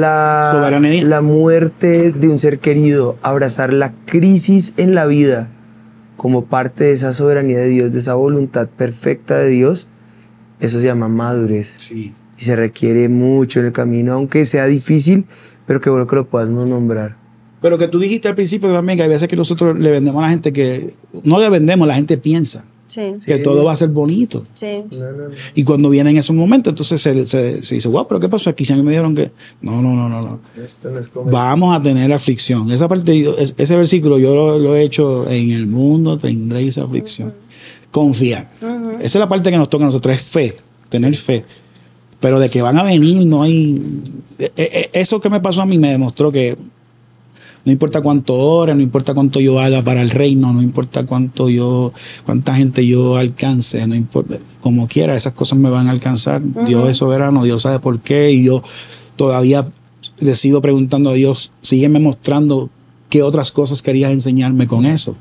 la muerte de un ser querido, abrazar la crisis en la vida como parte de esa soberanía de Dios, de esa voluntad perfecta de Dios, eso se llama madurez. Sí. Y se requiere mucho en el camino, aunque sea difícil, pero qué bueno que lo podamos nombrar. Pero que tú dijiste al principio también que hay veces que nosotros le vendemos a la gente que... No le vendemos, la gente piensa. Sí. que todo va a ser bonito. Sí. No. Y cuando vienen esos momentos, entonces se dice, wow, pero ¿qué pasó aquí? Si a mí me dijeron que no. Esto no es como... Vamos a tener aflicción. Esa parte, ese versículo yo lo he hecho: en el mundo tendréis aflicción. Confiar. Esa es la parte que nos toca a nosotros, es fe, tener fe. Pero de que van a venir, no hay... Eso que me pasó a mí me demostró que no importa cuánto ore, no importa cuánto yo haga para el reino, no importa cuánta gente yo alcance, no importa, como quiera, esas cosas me van a alcanzar. Dios es soberano, Dios sabe por qué, y yo todavía le sigo preguntando a Dios, sígueme mostrando qué otras cosas querías enseñarme con eso.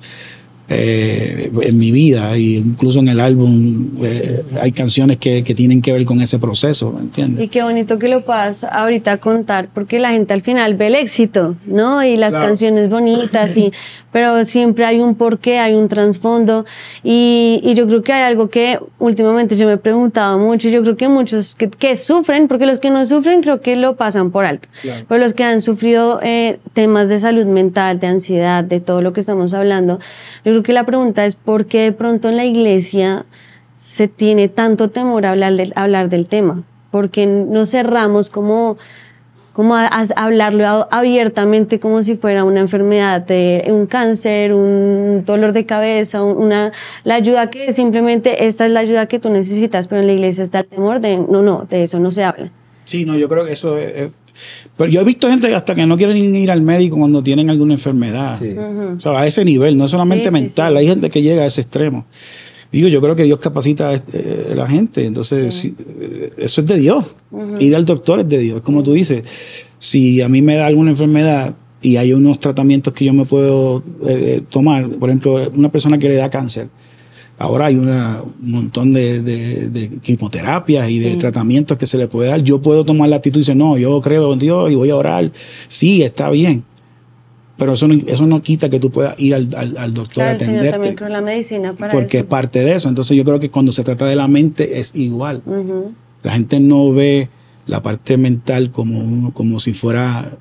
En mi vida, y incluso en el álbum hay canciones que tienen que ver con ese proceso, ¿me entiendes? Y qué bonito que lo puedas ahorita contar, porque la gente al final ve el éxito, ¿no? Y las canciones bonitas, pero siempre hay un porqué, hay un trasfondo, y yo creo que hay algo que últimamente yo me he preguntado mucho, yo creo que muchos que sufren, porque los que no sufren creo que lo pasan por alto, pero los que han sufrido temas de salud mental, de ansiedad, de todo lo que estamos hablando, yo creo que la pregunta es ¿por qué de pronto en la iglesia se tiene tanto temor a hablar del tema? Porque nos cerramos como a hablarlo abiertamente como si fuera una enfermedad, un cáncer, un dolor de cabeza, la ayuda que simplemente esta es la ayuda que tú necesitas, pero en la iglesia está el temor de de eso no se habla. Sí, no, yo creo que eso es... Pero yo he visto gente hasta que no quieren ir al médico cuando tienen alguna enfermedad. Sí. O sea, a ese nivel, no solamente mental, hay gente que llega a ese extremo. Digo, yo creo que Dios capacita a la gente, entonces eso es de Dios. Ir al doctor es de Dios. Es como tú dices, si a mí me da alguna enfermedad y hay unos tratamientos que yo me puedo tomar, por ejemplo, una persona que le da cáncer, ahora hay un montón de quimioterapias y de tratamientos que se le puede dar. Yo puedo tomar la actitud y decir, no, yo creo en Dios y voy a orar. Sí, está bien. Pero eso no quita que tú puedas ir al doctor a atenderte. Señor, también con la medicina para porque eso. Es parte de eso. Entonces yo creo que cuando se trata de la mente es igual. La gente no ve la parte mental como si fuera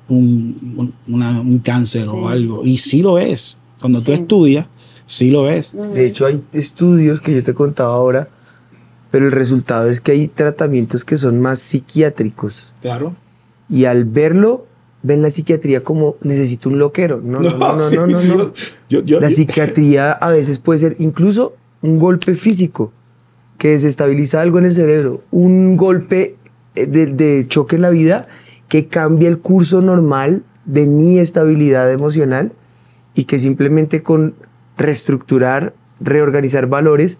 un cáncer o algo. Y sí lo es. Cuando tú estudias, sí lo es. De hecho, hay estudios que yo te contaba ahora, pero el resultado es que hay tratamientos que son más psiquiátricos. Claro. Y al verlo, ven la psiquiatría como necesito un loquero. No. La psiquiatría a veces puede ser incluso un golpe físico que desestabiliza algo en el cerebro, un golpe de choque en la vida que cambia el curso normal de mi estabilidad emocional y que simplemente con reestructurar, reorganizar valores,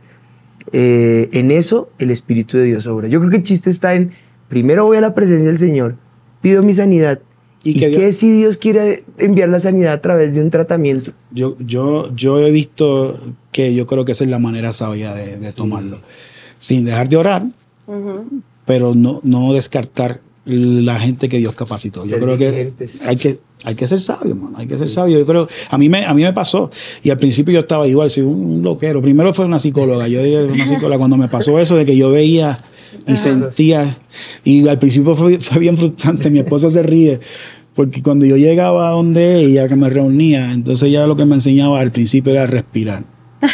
en eso el Espíritu de Dios obra. Yo creo que el chiste está en, primero voy a la presencia del Señor, pido mi sanidad, y qué si Dios quiere enviar la sanidad a través de un tratamiento. Yo he visto que yo creo que esa es la manera sabia de tomarlo, sin dejar de orar, pero no descartar la gente que Dios capacitó. Yo creo que hay que ser sabio, mano. Hay que ser sabio. Yo creo, a mí me pasó. Y al principio yo estaba igual, sí, un loquero. Primero fue una psicóloga. Yo dije una psicóloga cuando me pasó eso de que yo veía y sentía. Y al principio fue bien frustrante. Mi esposa se ríe. Porque cuando yo llegaba a donde ella, que me reunía, entonces ella lo que me enseñaba al principio era respirar.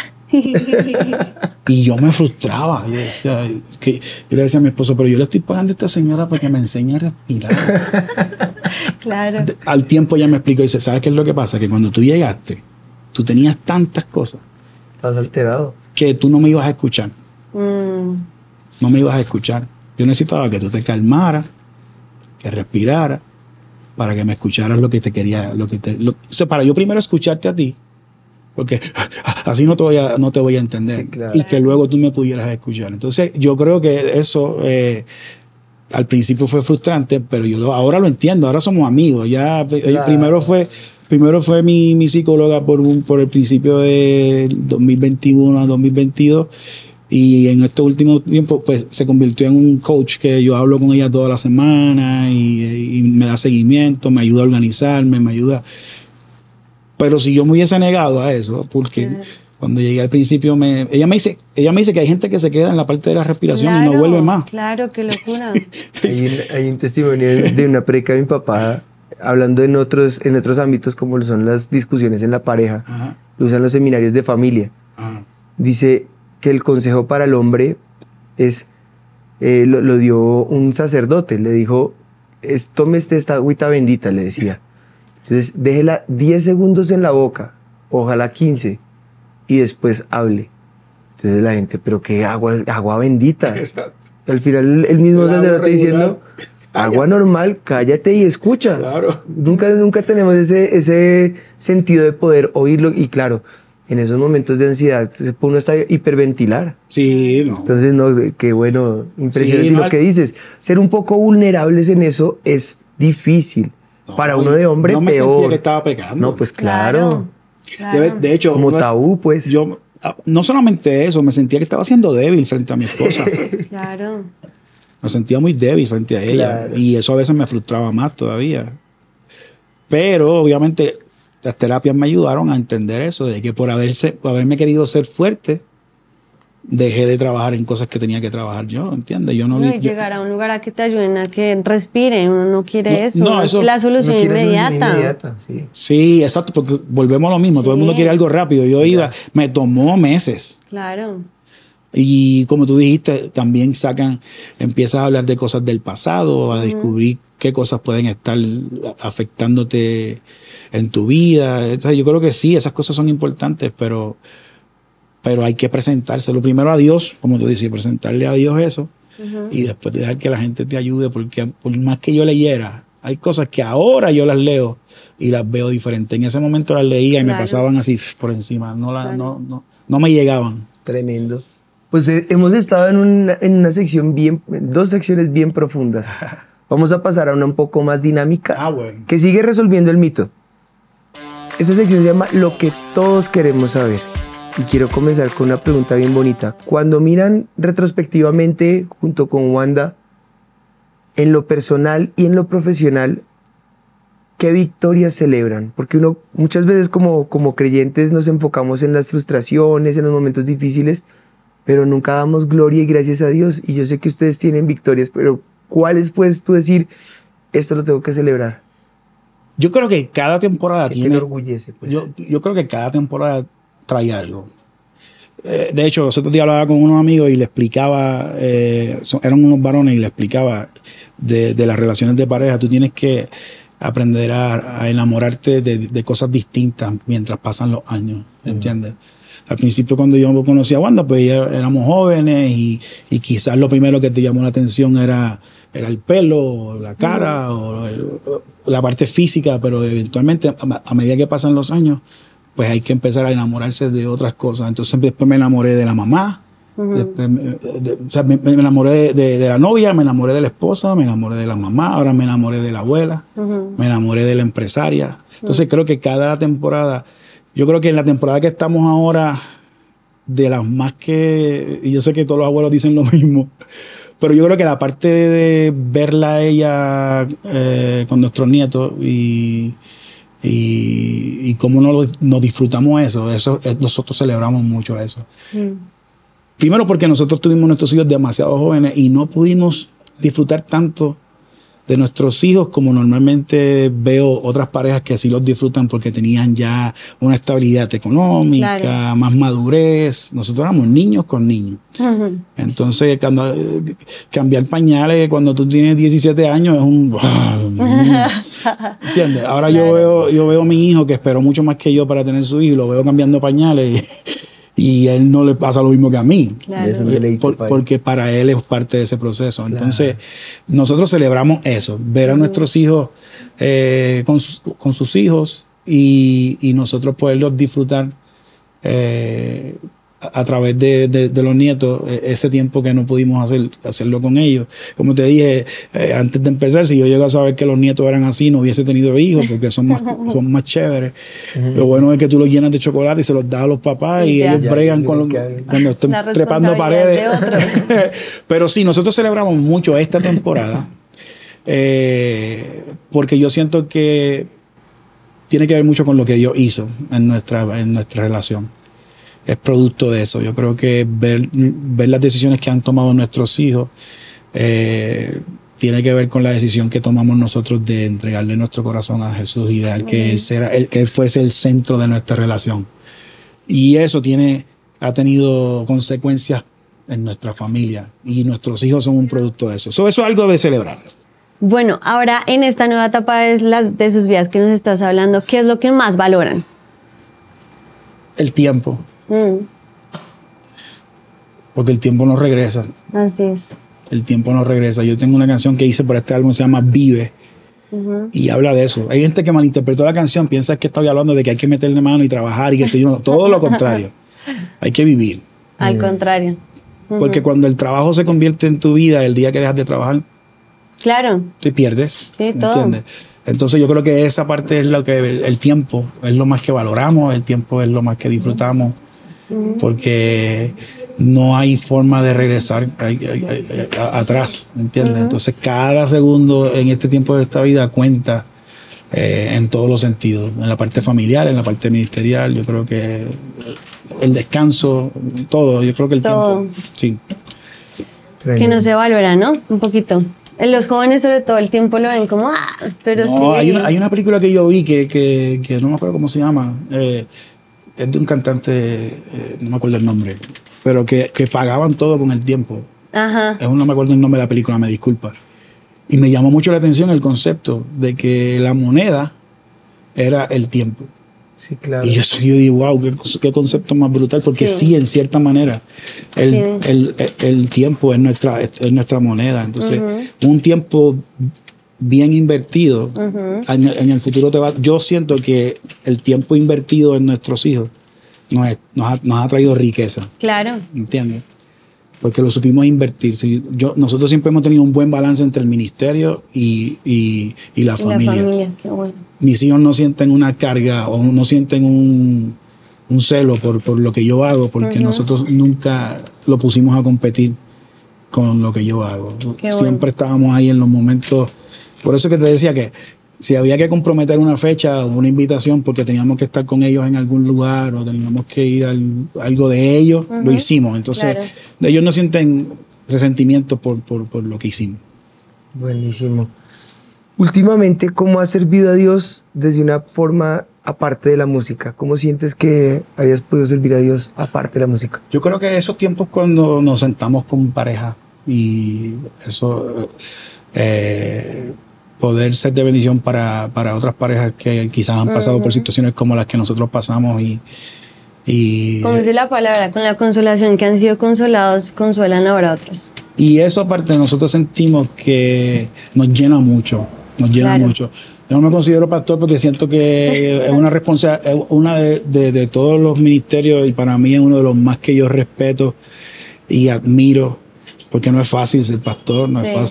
Y yo me frustraba. Yo le decía a mi esposo, pero yo le estoy pagando a esta señora para que me enseñe a respirar. Claro. Al tiempo ella me explicó y dice, ¿sabes qué es lo que pasa? Que cuando tú llegaste, tú tenías tantas cosas. Estás alterado. Que tú no me ibas a escuchar. No me ibas a escuchar. Yo necesitaba que tú te calmaras, que respiraras, para que me escucharas lo que te quería. O sea, para yo primero escucharte a ti, porque así no te voy a entender. Sí, claro. Y que luego tú me pudieras escuchar. Entonces yo creo que eso al principio fue frustrante, pero yo ahora lo entiendo, ahora somos amigos. Ya claro. Primero fue mi psicóloga por el principio de 2021 a 2022, y en estos últimos tiempos pues se convirtió en un coach que yo hablo con ella toda la semana y me da seguimiento, me ayuda a organizarme, me ayuda. Pero si yo me hubiese negado a eso, porque cuando llegué al principio, ella me dice que hay gente que se queda en la parte de la respiración y no vuelve más. Claro, qué locura. Hay un testimonio de una predica de mi papá, hablando en otros ámbitos como son las discusiones en la pareja, lo usan los seminarios de familia. Dice, que el consejo para el hombre es, lo dio un sacerdote, le dijo, tome esta agüita bendita, le decía. Entonces déjela 10 segundos en la boca, ojalá 15, y después hable. Entonces la gente, pero qué agua bendita. Exacto. Al final el mismo sacerdote diciendo, agua normal, cállate y escucha. Claro. Nunca tenemos ese sentido de poder oírlo. Y claro, en esos momentos de ansiedad uno está hiperventilar. Sí, no. Entonces, no, qué bueno, impresionante. Sí, Y no, lo que dices, ser un poco vulnerables en eso es difícil. No, para uno de hombre, no me peor. sentía que estaba pecando. No, pues claro. De hecho, Como tabú, pues. Yo, no solamente eso, me sentía que estaba siendo débil frente a mi esposa. Claro. Me sentía muy débil frente a ella. Claro. Y eso a veces me frustraba más todavía. Pero obviamente las terapias me ayudaron a entender eso, de que por haberme querido ser fuerte, dejé de trabajar en cosas que tenía que trabajar yo, ¿entiendes? Yo no, Y llegar a un lugar a que te ayuden a que respire, uno no quiere eso. No, eso- la solución No quiere inmediata. inmediata, sí. Sí, exacto, porque volvemos a lo mismo. Todo el mundo Sí. quiere algo rápido. Yo iba, me tomó meses. Claro. Y como tú dijiste, también empiezas a hablar de cosas del pasado, a descubrir qué cosas pueden estar afectándote en tu vida. O sea, yo creo que sí, esas cosas son importantes, pero hay que presentárselo primero a Dios, como tú dices, presentarle a Dios eso, y después dejar que la gente te ayude, porque por más que yo leyera, hay cosas que ahora yo las leo y las veo diferentes. En ese momento las leía y me Claro. pasaban así por encima, Claro. no me llegaban. Tremendo. Pues hemos estado en una sección dos secciones bien profundas. Vamos a pasar a una un poco más dinámica, Bueno. que sigue resolviendo el mito. Esta sección se llama Lo que todos queremos saber. Y quiero comenzar con una pregunta bien bonita. Cuando miran retrospectivamente, junto con Wanda, en lo personal y en lo profesional, ¿qué victorias celebran? Porque uno muchas veces como creyentes nos enfocamos en las frustraciones, en los momentos difíciles, pero nunca damos gloria y gracias a Dios. Y yo sé que ustedes tienen victorias, pero ¿cuáles puedes tú decir, esto lo tengo que celebrar? Yo creo que cada temporada ¿Qué te tiene... enorgullece? Pues? Yo creo que cada temporada trae algo. De hecho, los otros días hablaba con unos amigos y le explicaba, eran unos varones y le explicaba de las relaciones de pareja. Tú tienes que aprender a enamorarte de cosas distintas mientras pasan los años, ¿entiendes? Al principio, cuando yo conocí a Wanda, pues éramos jóvenes y quizás lo primero que te llamó la atención era el pelo, la cara o la parte física, pero eventualmente a medida que pasan los años, pues hay que empezar a enamorarse de otras cosas. Entonces después me enamoré de la mamá, después me enamoré de la novia, me enamoré de la esposa, me enamoré de la mamá, ahora me enamoré de la abuela, me enamoré de la empresaria. Entonces creo que cada temporada, yo creo que en la temporada que estamos ahora, de las más que, y yo sé que todos los abuelos dicen lo mismo, pero yo creo que la parte de verla a ella con nuestros nietos y cómo nos disfrutamos eso, nosotros celebramos mucho eso. Primero porque nosotros tuvimos nuestros hijos demasiado jóvenes y no pudimos disfrutar tanto de nuestros hijos como normalmente veo otras parejas que sí los disfrutan porque tenían ya una estabilidad económica, Claro. más madurez. Nosotros éramos niños con niños. Entonces, cambiar pañales cuando tú tienes 17 años es un... ¿Entiendes? Ahora Claro. yo veo a mi hijo que esperó mucho más que yo para tener su hijo y lo veo cambiando pañales y a él no le pasa lo mismo que a mí. Claro. Es un deleite para él. Porque para él es parte de ese proceso. Entonces, nosotros celebramos eso, ver a nuestros hijos con sus hijos y nosotros poderlos disfrutar a través de los nietos, ese tiempo que no pudimos hacerlo con ellos. Como te dije antes de empezar, si yo llego a saber que los nietos eran así, no hubiese tenido hijos porque son más chéveres. Lo bueno es que tú los llenas de chocolate y se los das a los papás y Ya. ellos bregan cuando estén La trepando responsabilidad paredes. de otro. Pero sí, nosotros celebramos mucho esta temporada porque yo siento que tiene que ver mucho con lo que Dios hizo en nuestra relación. Es producto de eso. Yo creo que ver las decisiones que han tomado nuestros hijos tiene que ver con la decisión que tomamos nosotros de entregarle nuestro corazón a Jesús y dejar que Él fuese el centro de nuestra relación. Y eso tiene ha tenido consecuencias en nuestra familia y nuestros hijos son un producto de eso. Eso es algo de celebrar. Bueno, ahora en esta nueva etapa de sus vidas que nos estás hablando, ¿qué es lo que más valoran? El tiempo. Porque el tiempo no regresa. Así es. El tiempo no regresa. Yo tengo una canción que hice para este álbum, se llama Vive. Y habla de eso. Hay gente que malinterpretó la canción, piensa que estoy hablando de que hay que meterle mano y trabajar y qué sé yo. Todo lo contrario. Hay que vivir. Al contrario. Porque cuando el trabajo se convierte en tu vida, el día que dejas de trabajar, claro, te pierdes. Sí, todo. ¿Entiendes? Entonces yo creo que esa parte es lo que el tiempo es lo más que valoramos, el tiempo es lo más que disfrutamos, porque no hay forma de regresar atrás, ¿entiendes? Entonces cada segundo en este tiempo de esta vida cuenta en todos los sentidos, en la parte familiar, en la parte ministerial. Yo creo que el descanso, todo, yo creo que el todo. tiempo, sí. Que no se valora, ¿no? Un poquito. En los jóvenes sobre todo el tiempo lo ven como, pero No, sí. hay una película que yo vi que no me acuerdo cómo se llama, es de un cantante, no me acuerdo el nombre, pero que pagaban todo con el tiempo. Ajá. No me acuerdo el nombre de la película, me disculpa. Y me llamó mucho la atención el concepto de que la moneda era el tiempo. Sí, claro. Y yo digo, wow, qué concepto más brutal, porque sí en cierta manera, el tiempo es nuestra moneda. Entonces, un tiempo bien invertido, en el futuro te va. Yo siento que el tiempo invertido en nuestros hijos nos ha traído riqueza. Claro. ¿Entiendes? Porque lo supimos invertir. Nosotros siempre hemos tenido un buen balance entre el ministerio y la familia. La familia, qué bueno. Mis hijos no sienten una carga o no sienten un celo por lo que yo hago, porque nosotros nunca lo pusimos a competir con lo que yo hago. Siempre estábamos ahí en los momentos. Por eso que te decía que si había que comprometer una fecha o una invitación porque teníamos que estar con ellos en algún lugar o teníamos que ir a algo de ellos, lo hicimos. Entonces, ellos no sienten resentimiento por lo que hicimos. Buenísimo. Últimamente, ¿cómo has servido a Dios desde una forma aparte de la música? ¿Cómo sientes que hayas podido servir a Dios aparte de la música? Yo creo que esos tiempos cuando nos sentamos con pareja y eso... poder ser de bendición para otras parejas que quizás han pasado por situaciones como las que nosotros pasamos y como dice la palabra, con la consolación que han sido consolados, consuelan ahora a otros. Y eso aparte nosotros sentimos que nos llena mucho, mucho. Yo no me considero pastor porque siento que es una responsabilidad, es una de todos los ministerios y para mí es uno de los más que yo respeto y admiro, porque no es fácil ser pastor, no es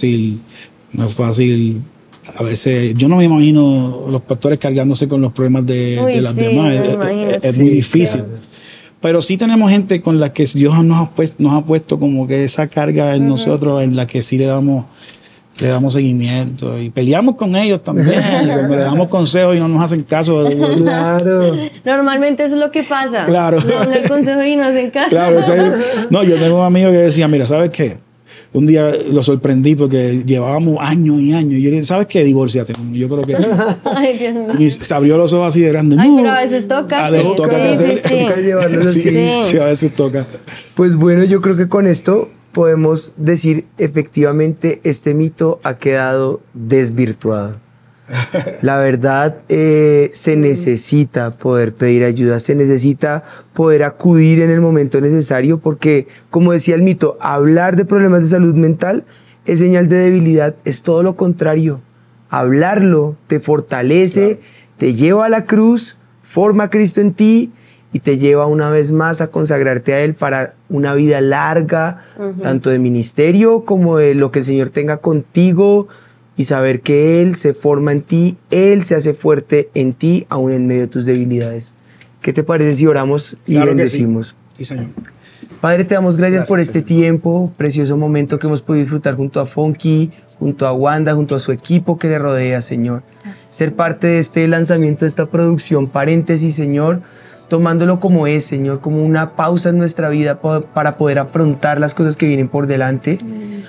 fácil. A veces, yo no me imagino los pastores cargándose con los problemas de las demás. Es muy difícil. Claro. Pero sí tenemos gente con la que Dios nos ha puesto como que esa carga en nosotros, en la que sí le damos seguimiento. Y peleamos con ellos también. Le damos consejos y no nos hacen caso. Claro. Normalmente eso es lo que pasa. Claro. Le dan el consejo y no hacen caso. Claro. No, yo tengo un amigo que decía, mira, ¿sabes qué? Un día lo sorprendí porque llevábamos años y años. Y yo le dije, ¿sabes qué? Divórciate. Yo creo que sí. Ay, Dios mío. Y se abrió los ojos así de grande. Ay, pero a veces toca. A veces toca llevarlos así. Sí, a veces toca. Pues bueno, yo creo que con esto podemos decir efectivamente este mito ha quedado desvirtuado. La verdad, se necesita poder pedir ayuda, se necesita poder acudir en el momento necesario porque, como decía el mito, hablar de problemas de salud mental es señal de debilidad, es todo lo contrario. Hablarlo te fortalece, te lleva a la cruz, forma a Cristo en ti y te lleva una vez más a consagrarte a Él para una vida larga, tanto de ministerio como de lo que el Señor tenga contigo, y saber que Él se forma en ti, Él se hace fuerte en ti, aún en medio de tus debilidades. ¿Qué te parece si oramos y bendecimos? Sí, Señor. Padre, te damos gracias por este tiempo, precioso momento que hemos podido disfrutar junto a Funky, junto a Wanda, junto a su equipo que le rodea, Señor. Ser parte de este lanzamiento de esta producción, paréntesis, Señor, tomándolo como es, Señor, como una pausa en nuestra vida para poder afrontar las cosas que vienen por delante.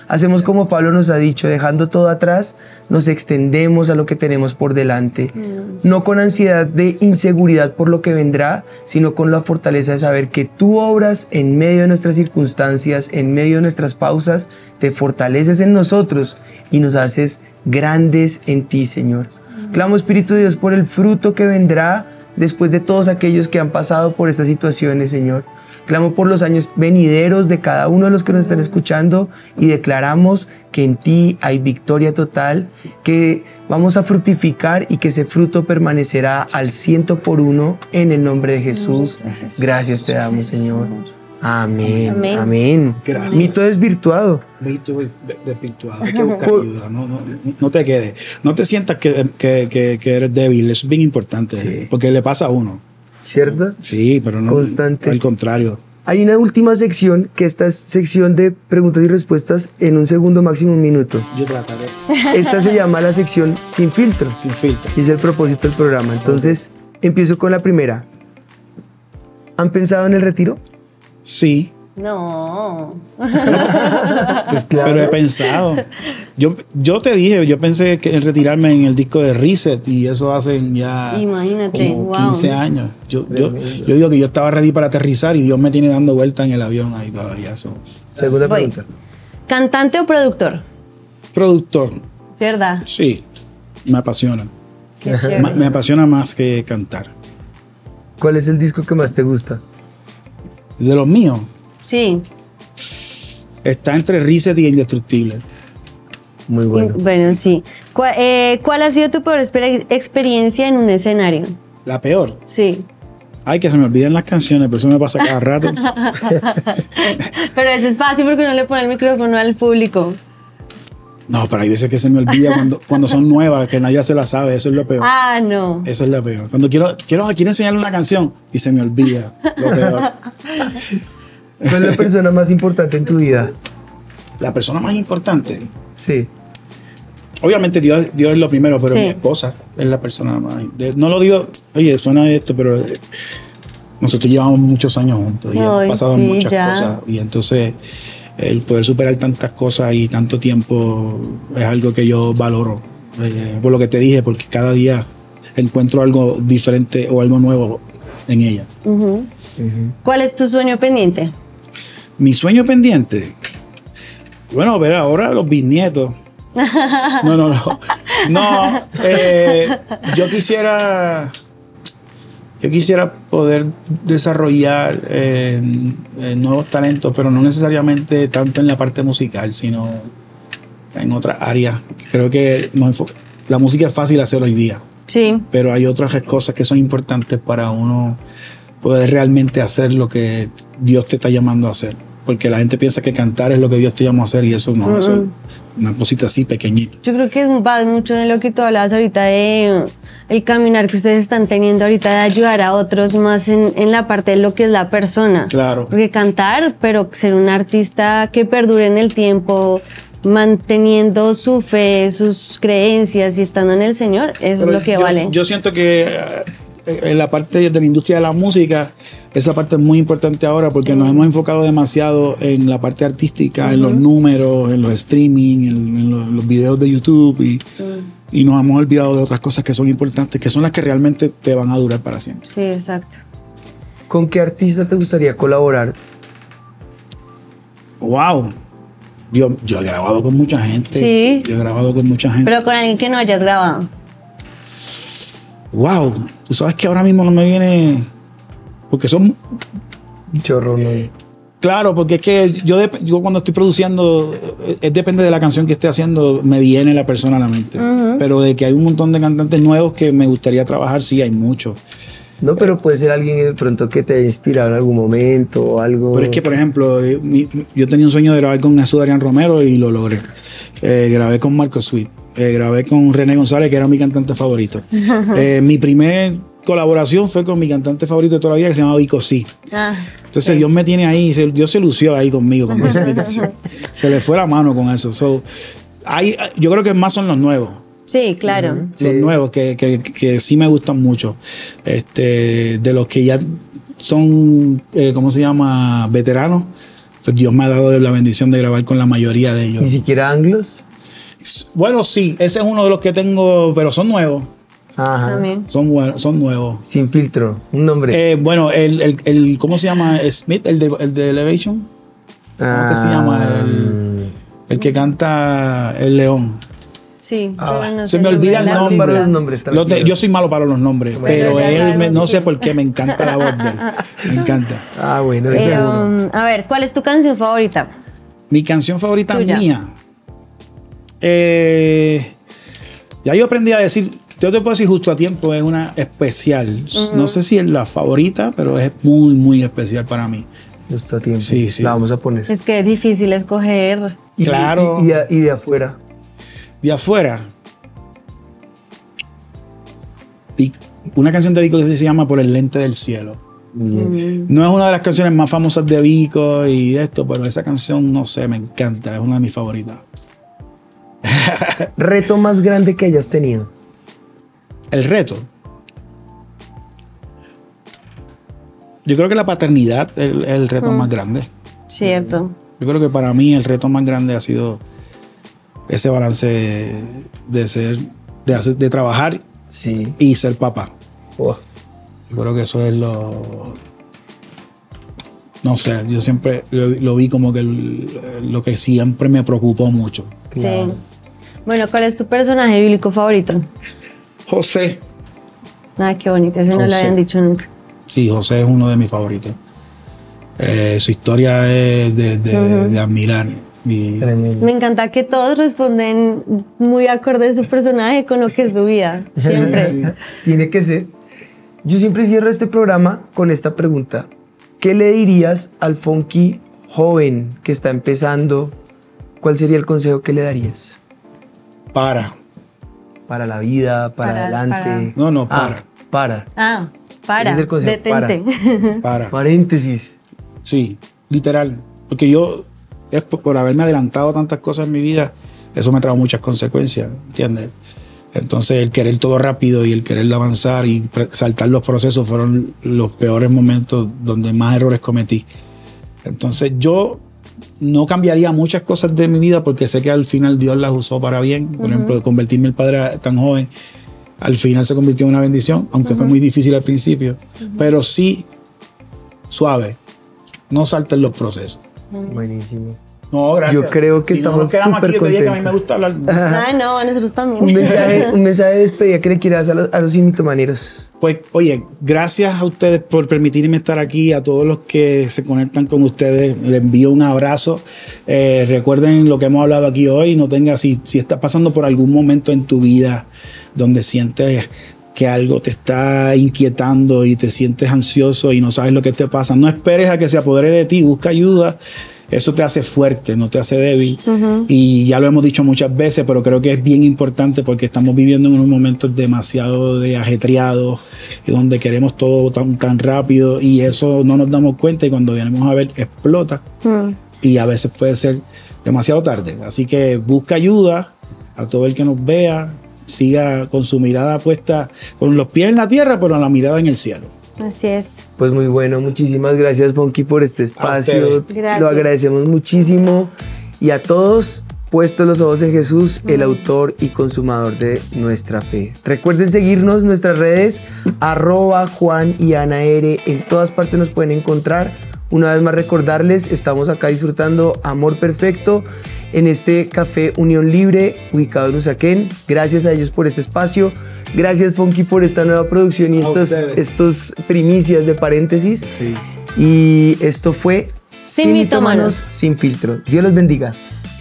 hacemos como Pablo nos ha dicho, dejando todo atrás, nos extendemos a lo que tenemos por delante. No con ansiedad de inseguridad por lo que vendrá, sino con la fortaleza de saber que tú obras en medio de nuestras circunstancias, en medio de nuestras pausas, te fortaleces en nosotros y nos haces grandes en ti, Señor. Clamo, Espíritu de Dios, por el fruto que vendrá después de todos aquellos que han pasado por estas situaciones, Señor. Clamo por los años venideros de cada uno de los que nos están escuchando y declaramos que en ti hay victoria total, que vamos a fructificar y que ese fruto permanecerá al 100% en el nombre de Jesús. Gracias te damos, Señor. Amén. Amén. Amén. Gracias. Mito desvirtuado. Mito desvirtuado. Hay que buscar ayuda. No te quedes. No te sientas que eres débil. Eso es bien importante. Sí. Porque le pasa a uno. ¿Cierto? Sí, pero no. Constante. Al contrario. Hay una última sección, que esta es sección de preguntas y respuestas en un segundo, máximo un minuto. Yo trataré. Esta se llama la sección Sin Filtro. Sin filtro. Y es el propósito del programa. Entonces, empiezo con la primera. ¿Han pensado en el retiro? Sí. No. Pues claro. Pero he pensado. Yo te dije, yo pensé que en retirarme en el disco de Reset y eso hacen ya Imagínate, como wow. 15 años. Yo digo que yo estaba ready para aterrizar y Dios me tiene dando vuelta en el avión ahí todavía. Segunda Voy. pregunta. ¿Cantante o productor? Productor, ¿Verdad? sí, me apasiona. Qué chévere. Me apasiona más que cantar. ¿Cuál es el disco que más te gusta? De los míos, Sí. está entre Reset y Indestructible. Muy bueno. Bueno, sí. ¿Cuál ha sido tu peor experiencia en un escenario? La peor. Sí. Ay, que se me olvidan las canciones, pero eso me pasa cada rato. Pero eso es fácil porque uno le pone el micrófono al público. No, pero hay veces que se me olvida cuando son nuevas, que nadie se las sabe. Eso es lo peor. Ah, no. Eso es lo peor. Cuando quiero enseñarle una canción y se me olvida. Lo peor. ¿Cuál es la persona más importante en tu vida? La persona más importante. Sí. Obviamente Dios es lo primero, pero Sí. mi esposa es la persona más. No lo digo, oye, suena esto, pero nosotros llevamos muchos años juntos y hemos Ay, pasado sí, muchas ya. cosas. Y entonces el poder superar tantas cosas y tanto tiempo es algo que yo valoro. Por lo que te dije, porque cada día encuentro algo diferente o algo nuevo en ella. Ujú. ¿Cuál es tu sueño pendiente? Mi sueño pendiente. Bueno, ver ahora los bisnietos. No. Yo quisiera poder desarrollar nuevos talentos, pero no necesariamente tanto en la parte musical, sino en otras áreas. Creo que la música es fácil hacer hoy día, Sí. pero hay otras cosas que son importantes para uno poder realmente hacer lo que Dios te está llamando a hacer. Porque la gente piensa que cantar es lo que Dios te llamó a hacer y eso no, eso es una cosita así pequeñita. Yo creo que va mucho de lo que tú hablabas ahorita de el caminar que ustedes están teniendo ahorita de ayudar a otros más en la parte de lo que es la persona. Claro. Porque cantar, pero ser un artista que perdure en el tiempo, manteniendo su fe, sus creencias y estando en el Señor, eso Pero es lo que vale. Yo siento que en la parte de la industria de la música, esa parte es muy importante ahora porque nos hemos enfocado demasiado en la parte artística, en los números, en los streaming, en los videos de YouTube y nos hemos olvidado de otras cosas que son importantes, que son las que realmente te van a durar para siempre. Sí, exacto. ¿Con qué artista te gustaría colaborar? ¡Wow! Yo he grabado con mucha gente. Sí. Yo he grabado con mucha gente. Pero con alguien que no hayas grabado. ¡Wow! Tú sabes que ahora mismo no me viene... Porque son... Chorro, no. Claro, porque es que yo cuando estoy produciendo, depende de la canción que esté haciendo, me viene la persona a la mente. Pero de que hay un montón de cantantes nuevos que me gustaría trabajar, sí, hay muchos. No, pero puede ser alguien de pronto que te haya inspirado en algún momento o algo. Pero es que, por ejemplo, yo tenía un sueño de grabar con Jesús Adrián Romero y lo logré. Grabé con Marco Sweet. Grabé con René González, que era mi cantante favorito. Mi primer colaboración fue con mi cantante favorito de toda la vida, que se llama Vico C. Entonces Dios me tiene ahí, Dios se lució ahí conmigo, con esa canción. Se le fue la mano con eso. Yo creo que más son los nuevos. Sí, claro. Los nuevos que sí me gustan mucho. De los que ya son, ¿cómo se llama? Veteranos. pues Dios me ha dado la bendición de grabar con la mayoría de ellos. ¿Ni siquiera anglos? Bueno, sí, ese es uno de los que tengo, pero son nuevos. Ajá. También. Son nuevos. Sin filtro, un nombre. Bueno, ¿cómo se llama? Smith, el de Elevation. ¿Cómo que se llama? El que canta El León. Sí, pero no Se sé me olvida el la nombre. Para los nombres, tranquilo. Yo soy malo para los nombres, Pero pero ya él, sabemos no sé quién. por qué, me encanta la voz de él. Me encanta. Ah, bueno, ese es uno. A ver, ¿cuál es tu canción favorita? Mi canción favorita Tuya. mía. Ya yo aprendí a decir, yo te puedo decir justo a tiempo, es una especial. No sé si es la favorita, pero es muy, muy especial para mí. Justo a tiempo. Sí, sí. La vamos a poner. Es que es difícil escoger. Claro. Y de afuera. De afuera. Una canción de Vico que se llama Por el lente del cielo. Bien. No es una de las canciones más famosas de Vico y de esto, pero esa canción, no sé, me encanta. Es una de mis favoritas. Reto más grande que hayas tenido. El reto. Yo creo que la paternidad es el reto más grande. Cierto. Yo creo que para mí el reto más grande ha sido ese balance de trabajar Sí. y ser papá. Oh. Yo creo que eso es no sé, yo siempre lo vi como que lo que siempre me preocupó mucho. Claro. Sí. Bueno, ¿cuál es tu personaje bíblico favorito? José. Ah, qué bonito, ese no lo José. habían dicho nunca. Sí, José es uno de mis favoritos. Su historia es de admirar. Y Tremendo. Me encanta que todos responden muy acorde a su personaje con lo que es su vida. Siempre. Sí. Tiene que ser. Yo siempre cierro este programa con esta pregunta. ¿Qué le dirías al Funky joven que está empezando? ¿Cuál sería el consejo que le darías? Para. Para la vida, para adelante. No, para. Para. Ah, para. Ese es el consejo, Detente. Para. Paréntesis. Sí, literal. Porque yo, es por haberme adelantado tantas cosas en mi vida, eso me trajo muchas consecuencias, ¿entiendes? Entonces el querer todo rápido y el querer avanzar y saltar los procesos fueron los peores momentos donde más errores cometí. Entonces yo no cambiaría muchas cosas de mi vida porque sé que al final Dios las usó para bien. Por ejemplo, convertirme en padre tan joven, al final se convirtió en una bendición, aunque fue muy difícil al principio. Pero sí, suave, no salten los procesos. Buenísimo. No, gracias. Yo creo que Si no nos estamos quedamos aquí, súper yo te dije que a mí me contentos. gusta hablar. Ay, no, a nosotros también. Un mensaje de despedida que le quieras a los invitomaneros. Pues, oye, gracias a ustedes por permitirme estar aquí, a todos los que se conectan con ustedes, les envío un abrazo. Recuerden lo que hemos hablado aquí hoy, si estás pasando por algún momento en tu vida donde sientes que algo te está inquietando y te sientes ansioso y no sabes lo que te pasa, no esperes a que se apodere de ti, busca ayuda. Eso te hace fuerte, no te hace débil. Y ya lo hemos dicho muchas veces, pero creo que es bien importante porque estamos viviendo en unos momentos demasiado ajetreados, donde queremos todo tan rápido y eso no nos damos cuenta y cuando venimos a ver explota y a veces puede ser demasiado tarde. Así que busca ayuda a todo el que nos vea, siga con su mirada puesta, con los pies en la tierra, pero la mirada en el cielo. Así es. Pues muy bueno, muchísimas gracias Funky por este espacio. Gracias. Lo agradecemos muchísimo. Y a todos, puestos los ojos en Jesús, el autor y consumador de nuestra fe. Recuerden seguirnos en nuestras redes, @Juan y Ana R. En todas partes nos pueden encontrar. Una vez más recordarles, estamos acá disfrutando Amor Perfecto en este Café Unión Libre, ubicado en Usaquén. Gracias a ellos por este espacio. Gracias Funky por esta nueva producción y estos primicias de paréntesis. Sí. Y esto fue Sin Mitómanos. Sin Filtro. Dios los bendiga.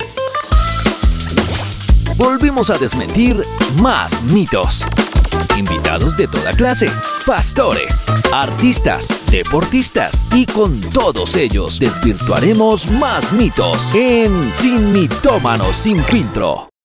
Volvimos a desmentir más mitos. Invitados de toda clase, pastores, artistas, deportistas y con todos ellos desvirtuaremos más mitos en Sin Mitómanos Sin Filtro.